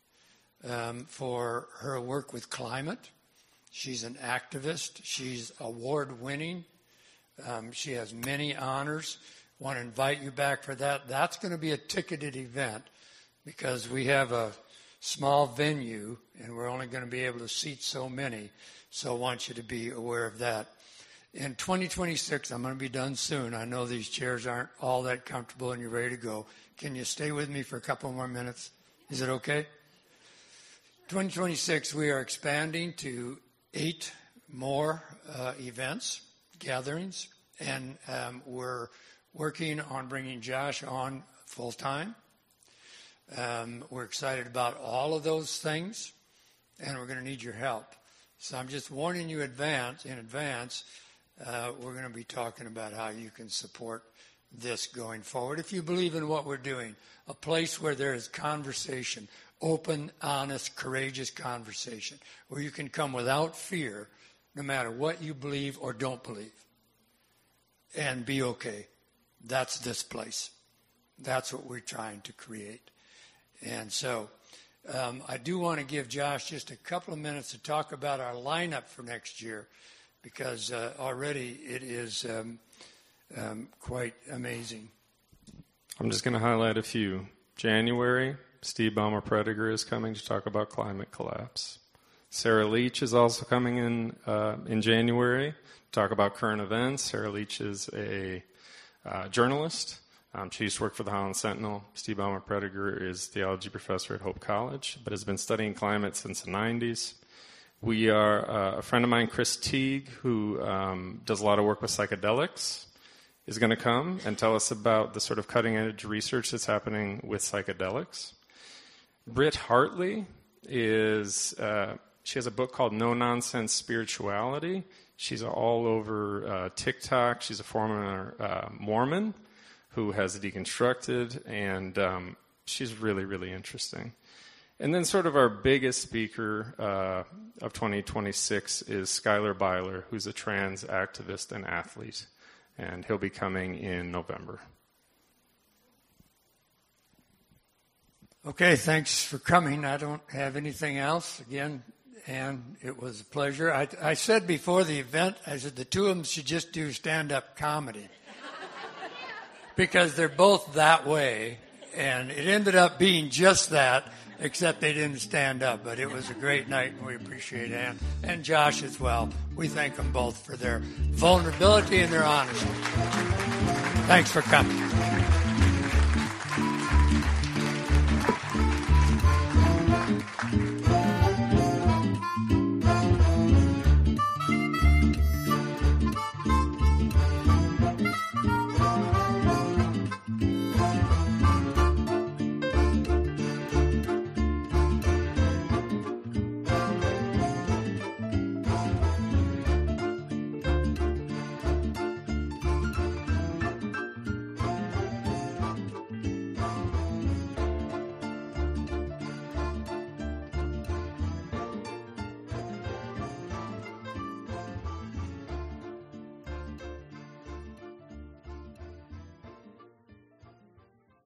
Speaker 14: for her work with climate. She's an activist. She's award-winning. She has many honors. Want to invite you back for that. That's going to be a ticketed event because we have a small venue and we're only going to be able to seat so many. So I want you to be aware of that. In 2026, I'm going to be done soon. I know these chairs aren't all that comfortable and you're ready to go. Can you stay with me for a couple more minutes? Is it okay? 2026, we are expanding to 8 more events, gatherings, and we're working on bringing Josh on full-time. We're excited about all of those things, and we're going to need your help. So I'm just warning you in advance, we're going to be talking about how you can support this going forward. If you believe in what we're doing, a place where there is conversation, open, honest, courageous conversation, where you can come without fear, no matter what you believe or don't believe, and be okay. That's this place. That's what we're trying to create. And so I do want to give Josh just a couple of minutes to talk about our lineup for next year, because already it is quite amazing.
Speaker 1: I'm just going to highlight a few. January, Steve Ballmer-Prediger is coming to talk about climate collapse. Sarah Leach is also coming in January to talk about current events. Sarah Leach is a journalist. She used to work for the Holland Sentinel. Steve Ballmer-Prediger is theology professor at Hope College, but has been studying climate since the 90s. We are a friend of mine, Chris Teague, who does a lot of work with psychedelics, is going to come and tell us about the sort of cutting-edge research that's happening with psychedelics. Britt Hartley is, she has a book called No Nonsense Spirituality. She's all over TikTok. She's a former Mormon who has deconstructed, and she's really, really interesting. And then sort of our biggest speaker of 2026 is Skylar Byler, who's a trans activist and athlete, and he'll be coming in November.
Speaker 14: Okay, thanks for coming. I don't have anything else. Again, Anne, it was a pleasure. I said before the event, I said the two of them should just do stand-up comedy. Because they're both that way, and it ended up being just that, except they didn't stand up. But it was a great night, and we appreciate Anne and Josh as well. We thank them both for their vulnerability and their honesty. Thanks for coming.